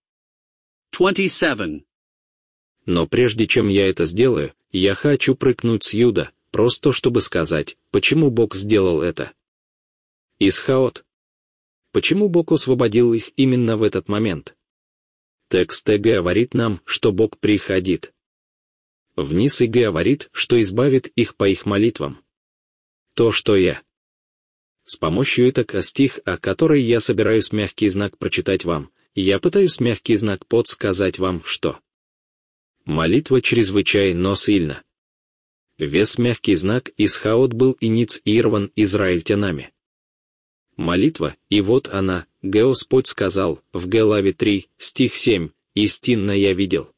27. Но прежде чем я это сделаю, я хочу прыгнуть с Юда, просто чтобы сказать, почему Бог сделал это. Исход. Почему Бог освободил их именно в этот момент? Текст говорит нам, что Бог приходит вниз и говорит, что избавит их по их молитвам. То, что я с помощью этого стих, о которой я собираюсь мягкий знак прочитать вам, я пытаюсь мягкий знак подсказать вам, что молитва чрезвычайно сильна. Весь мягкий знак Исход был инициирован израильтянами. Молитва, и вот она, Господь сказал, в главе 3, стих 7, «Истинно я видел».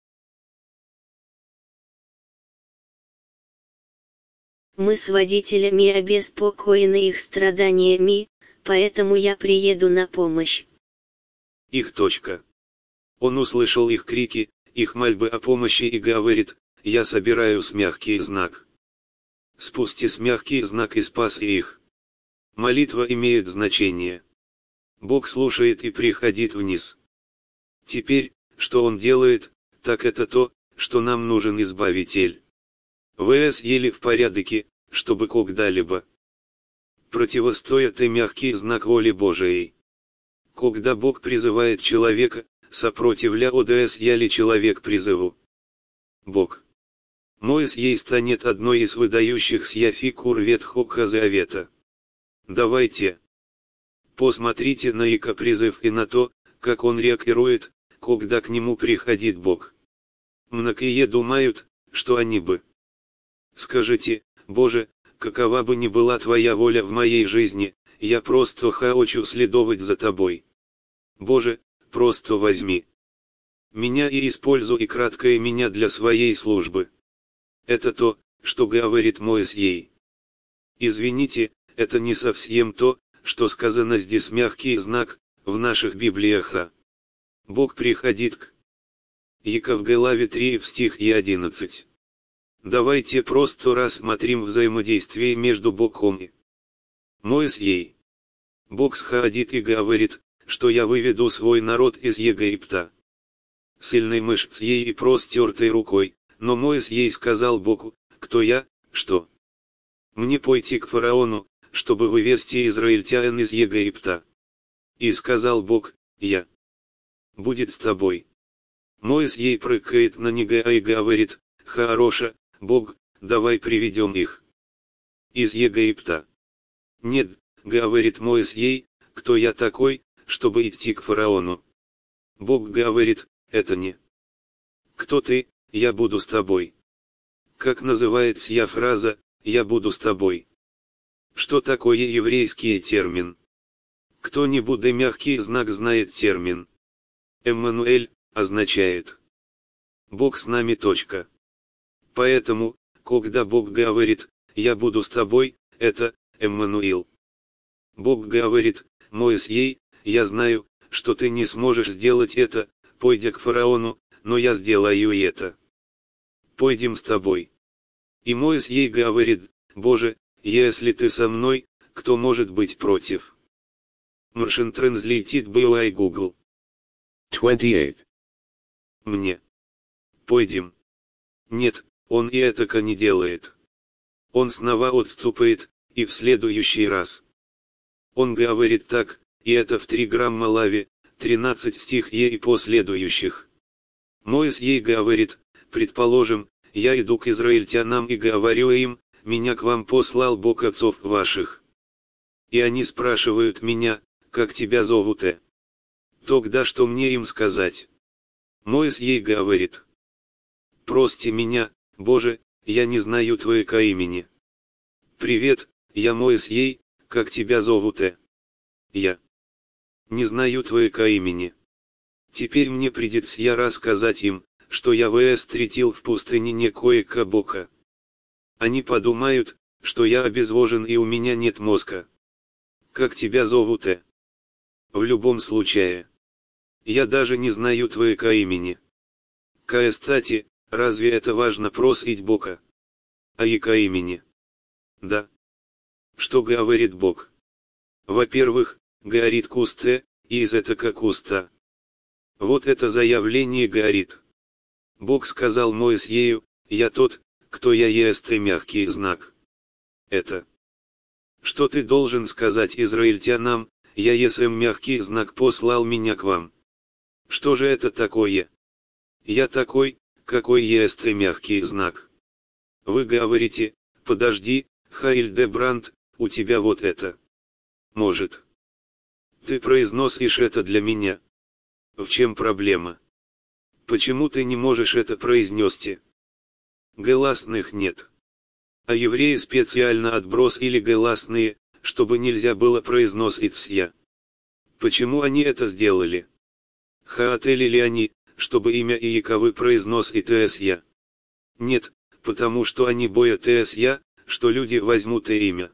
Мы с водителями обеспокоены их страданиями, поэтому я приеду на помощь. Их точка. Он услышал их крики, их мольбы о помощи и говорит, я собираюсь мягкий знак. Спустись мягкий знак и спас их. Молитва имеет значение. Бог слушает и приходит вниз. Теперь, что Он делает, так это то, что нам нужен Избавитель. ВС еле в порядке, чтобы когда-либо противостоять и мягкий знак воли Божией. Когда Бог призывает человека, сопротивля ОДС яли человек призыву. Бог. Моисей станет одной из выдающихся фигур Ветхого Завета. Давайте Посмотрите на Ика призыв и на то, как он реагирует, когда к нему приходит Бог. Многие думают, что они бы. Скажите, Боже, какова бы ни была твоя воля в моей жизни, я просто хочу следовать за тобой. Боже, просто возьми меня и используй краткое меня для своей службы. Это то, что говорит Моисей. Извините, это не совсем то, что сказано здесь мягкий знак, в наших Библиях. Бог приходит к Иаков главе 3 в стихе 11. Давайте просто рассмотрим взаимодействие между Богом и Моисеем. Бог сходит и говорит, что я выведу свой народ из Египта. Сильной мышцей и простертой рукой, но Моисей сказал Богу, кто я, что? Мне пойти к фараону, чтобы вывести израильтян из Египта. И сказал Бог, я будет с тобой. Моисей прыгает на него и говорит, хорошо, Бог, давай приведем их из Египта. Нет, говорит Моисей, кто я такой, чтобы идти к фараону. Бог говорит, это не кто ты, я буду с тобой. Как называется фраза «я буду с тобой»? Что такое еврейский термин? Кто-нибудь мягкий знак знает термин? Эммануэль означает Бог с нами. Поэтому, когда Бог говорит «я буду с тобой», это Эммануил. Бог говорит, Моисей, я знаю, что ты не сможешь сделать это, пойдя к фараону, но я сделаю это. Пойдем с тобой. И Моисей говорит, Боже, если ты со мной, кто может быть против? Machine Translated by Google. 28. Мне. Пойдем. Нет, он и этого не делает. Он снова отступает, и в следующий раз. Он говорит так, и это в 3 грамма лави, 13 стих и последующих. Моисей говорит, предположим, я иду к израильтянам и говорю им, меня к вам послал Бог отцов ваших. И они спрашивают меня, как тебя зовут? Тогда что мне им сказать? Моисей говорит, прости меня, Боже, я не знаю твоего имени. Привет, я Моисей, как тебя зовут? Я не знаю твоего имени. Теперь мне придется рассказать им, что я встретил в пустыне некоего Бога. Они подумают, что я обезвожен и у меня нет мозга. Как тебя зовут? В любом случае. Я даже не знаю твоего имени. Кстати, разве это важно просить Бога? А яко имени? Да. Что говорит Бог? Во-первых, говорит кусте, и из этого куста. Вот это заявление говорит. Бог сказал Моисею, я тот, кто я есть мягкий знак. Это. Что ты должен сказать израильтянам, я есем мягкий знак послал меня к вам. Что же это такое? Я такой, какой есть мягкий знак. Вы говорите, подожди, Хайльдебранд, у тебя вот это. Может. Ты произносишь это для меня. В чем проблема? Почему ты не можешь это произнести? Гласных нет. А евреи специально отбросили гласные, чтобы нельзя было произносить «сья». Почему они это сделали? Хотели ли они, чтобы имя Иаковы произносит «сья»? Нет, потому что они боятся «сья», что люди возьмут имя.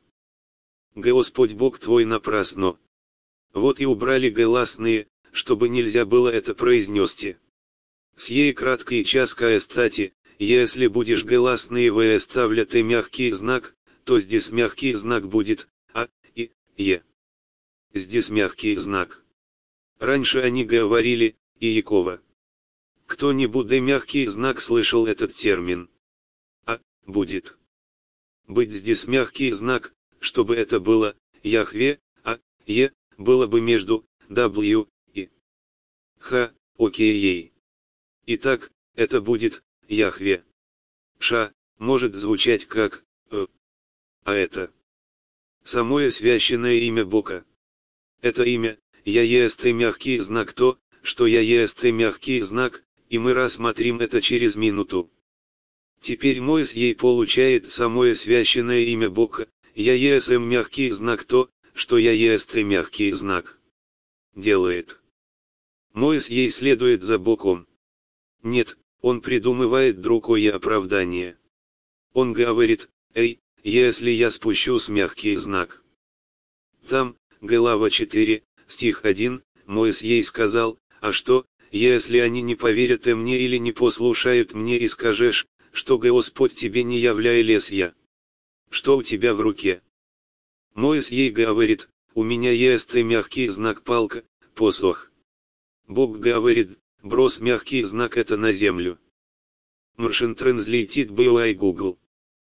Господь Бог твой напрасно. Вот и убрали гласные, чтобы нельзя было это произнести. Сей краткий час кстати, если будешь гласные выставлять и мягкий знак, то здесь мягкий знак будет «а» и «е». Здесь мягкий знак. Раньше они говорили «Иакова». Кто-нибудь мягкий знак слышал этот термин? «А» будет. Быть здесь мягкий знак, чтобы это было «Яхве», а «е» было бы между «w» и «х», окей. Итак, это будет «Яхве». «Ша» может звучать как «э». А это самое священное имя Бога. Это имя, я есть мягкий знак то, что я есть мягкий знак, и мы рассмотрим это через минуту. Теперь Моис ей получает самое священное имя Бога, я есть мягкий знак то, что я есть мягкий знак. Делает. Моис ей следует за Богом. Нет, он придумывает другое оправдание. Он говорит, эй, если я спущусь мягкий знак. Там, глава 4, стих 1, Моис ей сказал, а что, если они не поверят мне или не послушают мне и скажешь, что Господь тебе не являюсь я? Что у тебя в руке? Моис ей говорит, у меня есть мягкий знак палка, посох. Бог говорит, брось мягкий знак это на землю. Machine Translated by Google.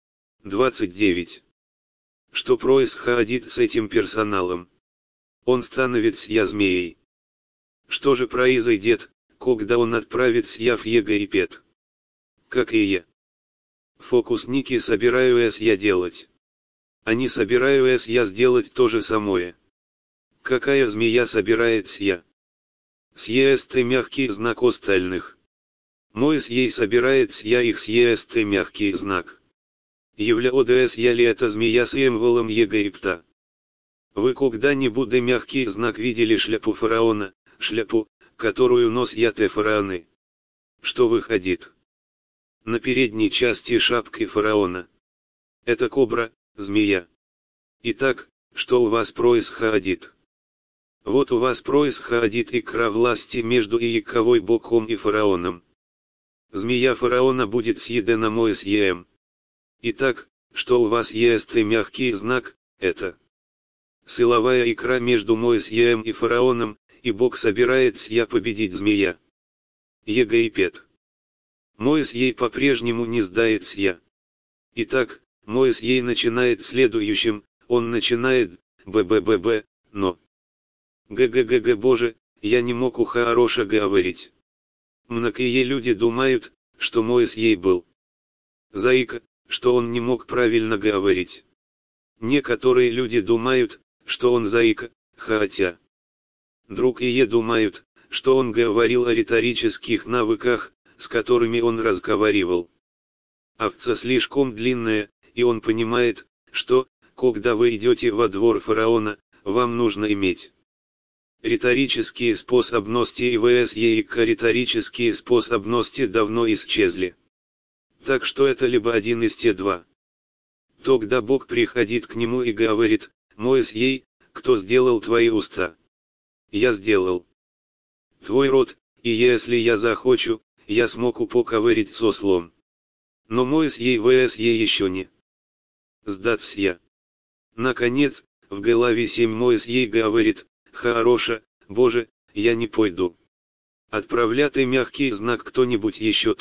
29. Что происходит с этим персоналом? Он становится змеей. Что же произойдет, когда он отправится в Египет? Как и я. Фокусники собираюсь делать. Они собираются сделать то же самое. Какая змея собирается я? Съест мягкий знак остальных. Моис ей собирается их съест мягкий знак. Является ли эта змея символом Египта? Вы когда-нибудь мягкий знак видели шляпу фараона, шляпу, которую носят фараоны? Что выходит на передней части шапки фараона? Это кобра, змея. Итак, что у вас происходит? Вот у вас происходит игра власти между Иеговой Богом и фараоном. Змея фараона будет съедена Моисеем. Итак, что у вас есть мягкий знак, это силовая игра между Моисеем и фараоном, и Бог собирается победить змея. Египет. Моисей по-прежнему не сдается. Итак, Моисей начинает следующим, он начинает, б, но. Г, Боже, я не мог хорошо говорить. Многие люди думают, что Моисей был заика, что он не мог правильно говорить. Некоторые люди думают, что он заика, хотя другие думают, что он говорил о риторических навыках, с которыми он разговаривал. Овца слишком длинная, и он понимает, что, когда вы идете во двор фараона, вам нужно иметь риторические способности и риторические способности давно исчезли. Так что это либо один из те два. Тогда Бог приходит к нему и говорит, Моисей, кто сделал твои уста? Я сделал твой рот, и если я захочу, я смогу поговорить с ослом. Но Моисей еще не сдаться я. Наконец, в главе 7 Моисей говорит, хорошо, Боже, я не пойду. Отправляй мягкий знак кто-нибудь еще.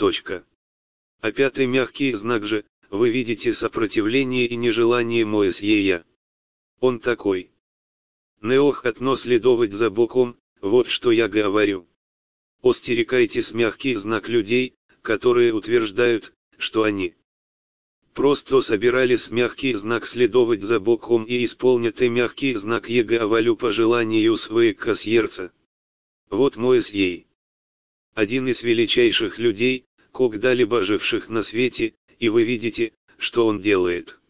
А пятый мягкий знак же, вы видите сопротивление и нежелание Моисея. Он такой. Неох отно следовать за Богом, вот что я говорю. Остерегайтесь мягкий знак людей, которые утверждают, что они просто собирались мягкий знак следовать за Богом и исполнят мягкий знак Егавалю по желанию своего сердца. Вот Моисей. Один из величайших людей, когда-либо живших на свете, и вы видите, что он делает.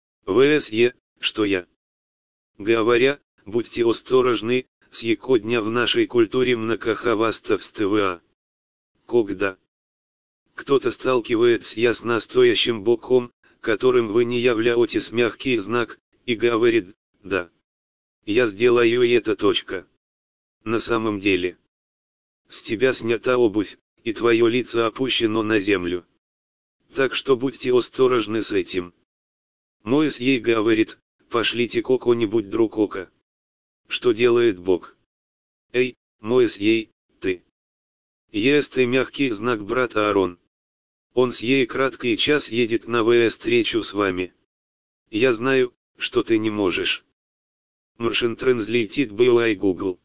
Что я говоря, будьте осторожны, сего дня в нашей культуре многохвастовства. Когда кто-то сталкивается с настоящим Богом, которым вы не являетесь мягкий знак, и говорит, да, я сделаю это. На самом деле, с тебя снята обувь, и твое лицо опущено на землю. Так что будьте осторожны с этим. Моисей говорит, пошлите кого-нибудь другого. Что делает Бог? Эй, Моисей, ты. Есть мягкий знак брата Аарон. Он сей краткий час едет на встречу с вами. Я знаю, что ты не можешь. Machine Translated by Google.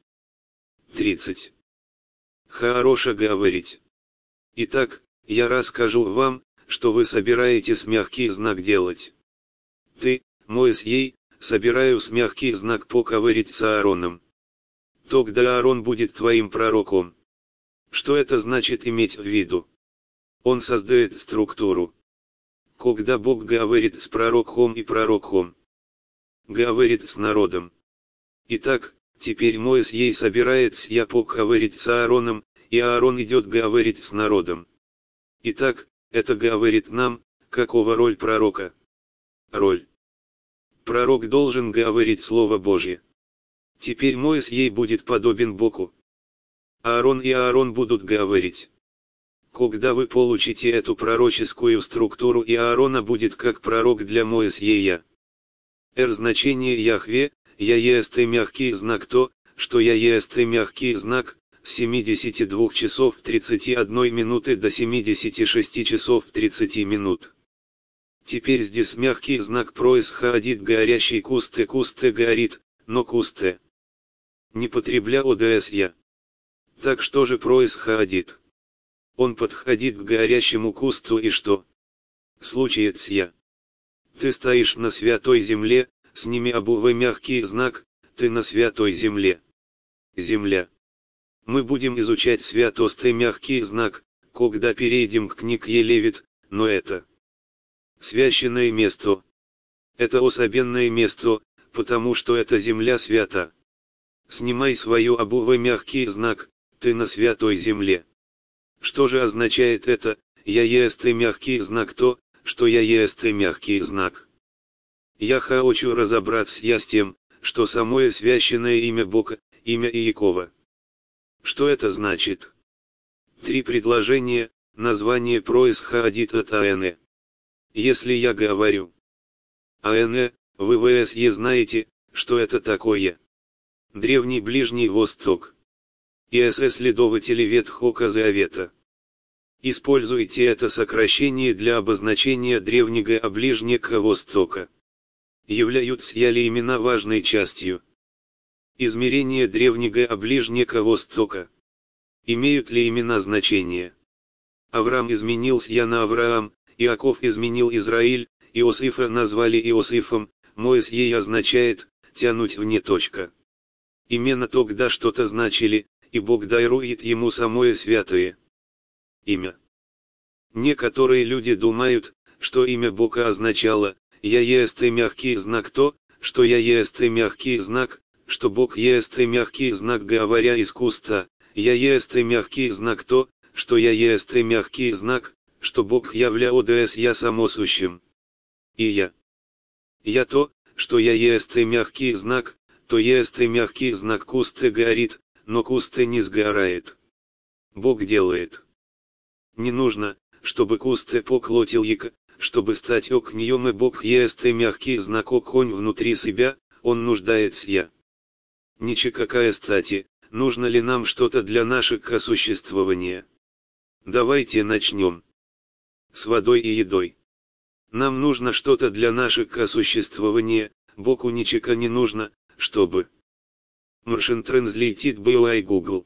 30. Хорошо говорить. Итак, я расскажу вам, что вы собираетесь мягкий знак делать. Ты, Моисей, собираюсь мягкий знак поговорить с Аароном. Тогда Аарон будет твоим пророком. Что это значит иметь в виду? Он создает структуру. Когда Бог говорит с пророком и пророком, говорит с народом. Итак, теперь Моисей собирается поговорить с Аароном, и Аарон идет говорить с народом. Итак, это говорит нам, какова роль пророка. Роль. Пророк должен говорить Слово Божье. Теперь Моисей будет подобен Богу. Аарон и Аарон будут говорить. Когда вы получите эту пророческую структуру, и Аарона будет как пророк для Моисея. Значение Яхве, я есть мягкий знак то, что я есть мягкий знак, с 72 часов 31 минуты до 76 часов 30 минут. Теперь здесь мягкий знак происходит горящий кусте горит, но кусте не потребля ОДС я. Так что же происходит? Он подходит к горящему кусту, и что случается я? Ты стоишь на святой земле, сними обувы мягкий знак, ты на святой земле. Земля. Мы будем изучать святости мягкий знак, когда перейдем к книге Левит, но это священное место. Это особенное место, потому что эта земля свята. Снимай свою обувь мягкий знак, ты на святой земле. Что же означает это, я есть мягкий знак то, что я есть мягкий знак? Я хочу разобраться с тем, что самое священное имя Бога, имя Иакова. Что это значит? 3 предложения, название происходит от АН. Если я говорю АН, вы знаете, что это такое. Древний Ближний Восток. Следователи Ветхого Завета. Используйте это сокращение для обозначения древнего Ближнего Востока. Являются ли имена важной частью измерения древнего Ближнего Востока? Имеют ли имена значение? Авраам изменился на Авраам, Иаков изменил Израиль, Иосифа назвали Иосифом, Моисей означает «тянуть вне точка». Имена тогда что-то значили, и Бог дарует ему самое святое имя. Некоторые люди думают, что имя Бога означало «я есть мягкий знак то, что я есть мягкий знак», что Бог есть мягкий знак, говоря из куста, «я есть мягкий знак то, что я есть мягкий знак», что Бог явля ОДС я самосущим. И я. Я то, что я есть мягкий знак, то есть мягкий знак кусты горит, но кусты не сгорает. Бог делает. Не нужно, чтобы кусты поклотил яко, чтобы стать окнем, и Бог есть мягкий знак оконь внутри себя, он нуждается я. Какая стати, нужно ли нам что-то для нашего существования? Давайте начнем. С водой и едой. Нам нужно что-то для нашего существования, Богу ничего не нужно, чтобы. Machine Translated by Google.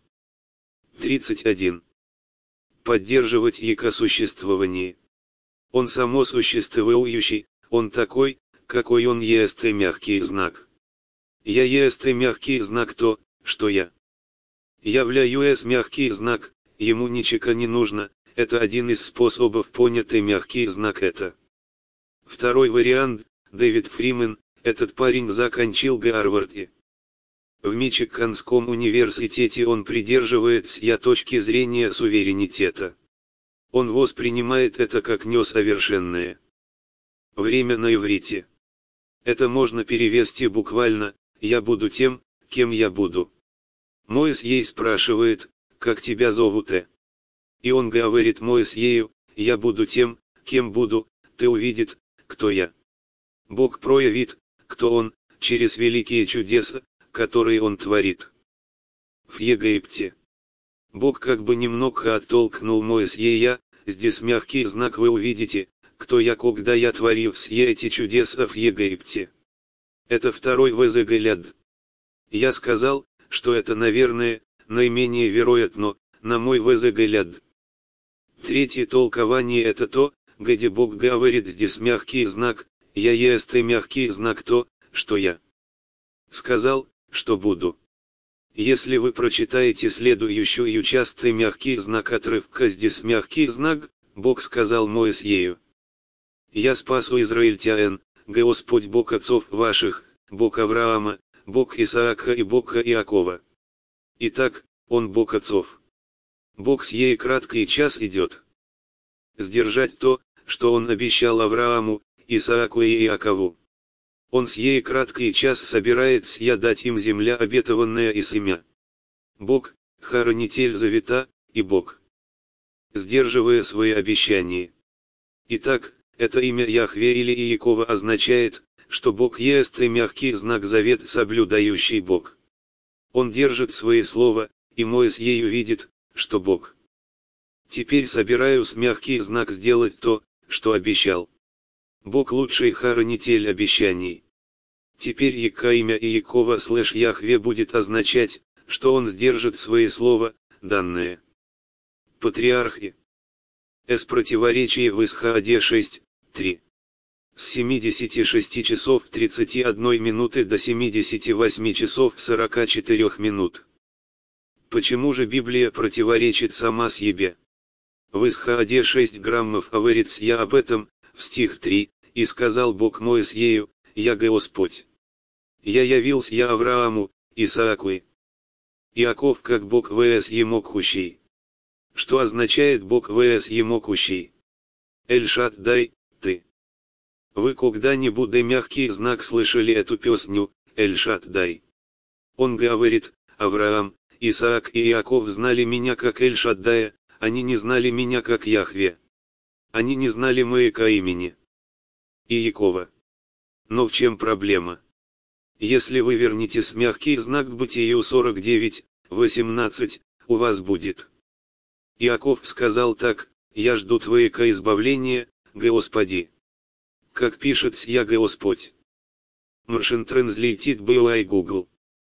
31. Поддерживать существование. Он самосуществующий, он такой, какой он есть мягкий знак. Я есть мягкий знак то, что я. Являюсь мягкий знак, ему ничего не нужно, это один из способов понять мягкий знак это. Второй вариант, Дэвид Фримен, этот парень закончил Гарварде. В Мичиганском университете он придерживается точки зрения суверенитета. Он воспринимает это как несовершенное. Время на иврите. Это можно перевести буквально, я буду тем, кем я буду. Моисей спрашивает, как тебя зовут? И он говорит Моисею, я буду тем, кем буду, ты увидит, кто я. Бог проявит, кто он, через великие чудеса, которые он творит. В Египте. Бог как бы немного оттолкнул Моисея, здесь мягкий знак вы увидите, кто я, когда я творил все эти чудеса в Египте. Это второй взгляд. Я сказал, что это, наверное, наименее вероятно, на мой взгляд. Третье толкование это то, где Бог говорит здесь мягкий знак, я есть мягкий знак то, что я сказал, что буду. Если вы прочитаете следующую частый мягкий знак отрывка здесь мягкий знак, Бог сказал Моисею: «Я спасу израильтян, Господь Бог отцов ваших, Бог Авраама, Бог Исаака и Бог Иакова». Итак, Он Бог отцов. Бог сей краткий час идет сдержать то, что Он обещал Аврааму, Исааку и Иакову. Он сей краткий час собирается дать им земля обетованная и семя. Бог, хранитель завета, и Бог, сдерживая свои обещания. Итак, это имя Яхве или Иекова означает, что Бог есть и мягкий знак завет соблюдающий Бог. Он держит свои слова, и Моисей увидит, что Бог. Теперь собираюсь мягкий знак сделать то, что обещал. Бог лучший хранитель обещаний. Теперь имя Иекова / Яхве будет означать, что он сдержит свои слова, данные Патриархи. С противоречий в Исхааде 6:3. С 76 часов 31 минуты до 78 часов 44 минут. Почему же Библия противоречит сама себе? В Исхааде 6 граммов говорится я об этом, в стих 3, «И сказал Бог Моисею, я Господь. Я явился я Аврааму, Исааку и Иаков как Бог вс Емокущий». Что означает Бог вс Емокущий? Эль-Шаддай, ты. Вы когда-нибудь мягкий знак слышали эту песню, Эль-Шаддай? Он говорит: Авраам, Исаак и Иаков знали меня как Эль-Шаддая, они не знали меня как Яхве. Они не знали моего имени. Иекова. Но в чем проблема? Если вы вернетесь мягкий знак к Бытию 49:18, у вас будет: Иаков сказал так: «Я жду твоего избавления, Господи». Как пишется «Я Господь». Machine Translated by Google.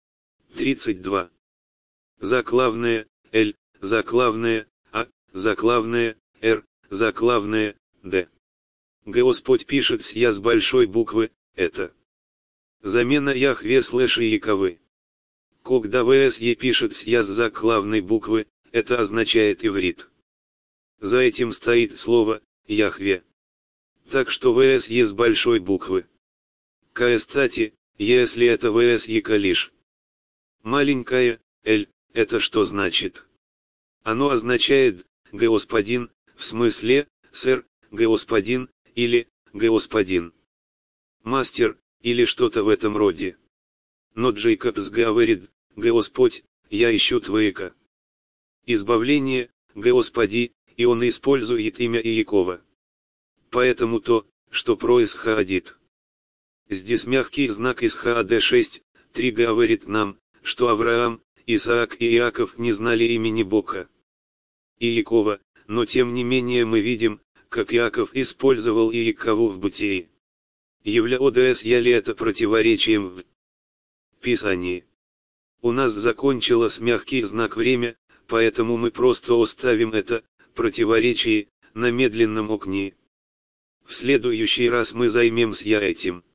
32. Заглавное L, заглавное А, заглавное R, заглавное D. Господь пишется «Я» с большой буквы, это замена Яхве / Иековы. Когда ВСЕ пишется «Я» с заглавной буквы, это означает иврит. За этим стоит слово «Яхве». Так что ВСЕ с большой буквы. Кстати, если это ВСЕ лишь маленькая «Л», это что значит? Оно означает «господин», в смысле «сэр», «господин», или «господин», «мастер», или что-то в этом роде. Но Джейкобс говорит: «Господь, я ищу твоего избавление, Господи», и он использует имя Иекова. Поэтому то, что происходит здесь мягкий знак Исхааде 6:3 говорит нам, что Авраам, Исаак и Иаков не знали имени Бога Иекова, но тем не менее мы видим, как Иаков использовал Иекову в Бытии. Является ли это противоречием в Писании? У нас закончилось мягкий знак время, поэтому мы просто оставим это противоречие на медленном окне. В следующий раз мы займемся этим.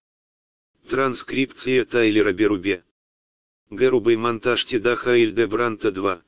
Транскрипция Тайлера Берубе. Грубый монтаж Тедаха Ильдебранта 2.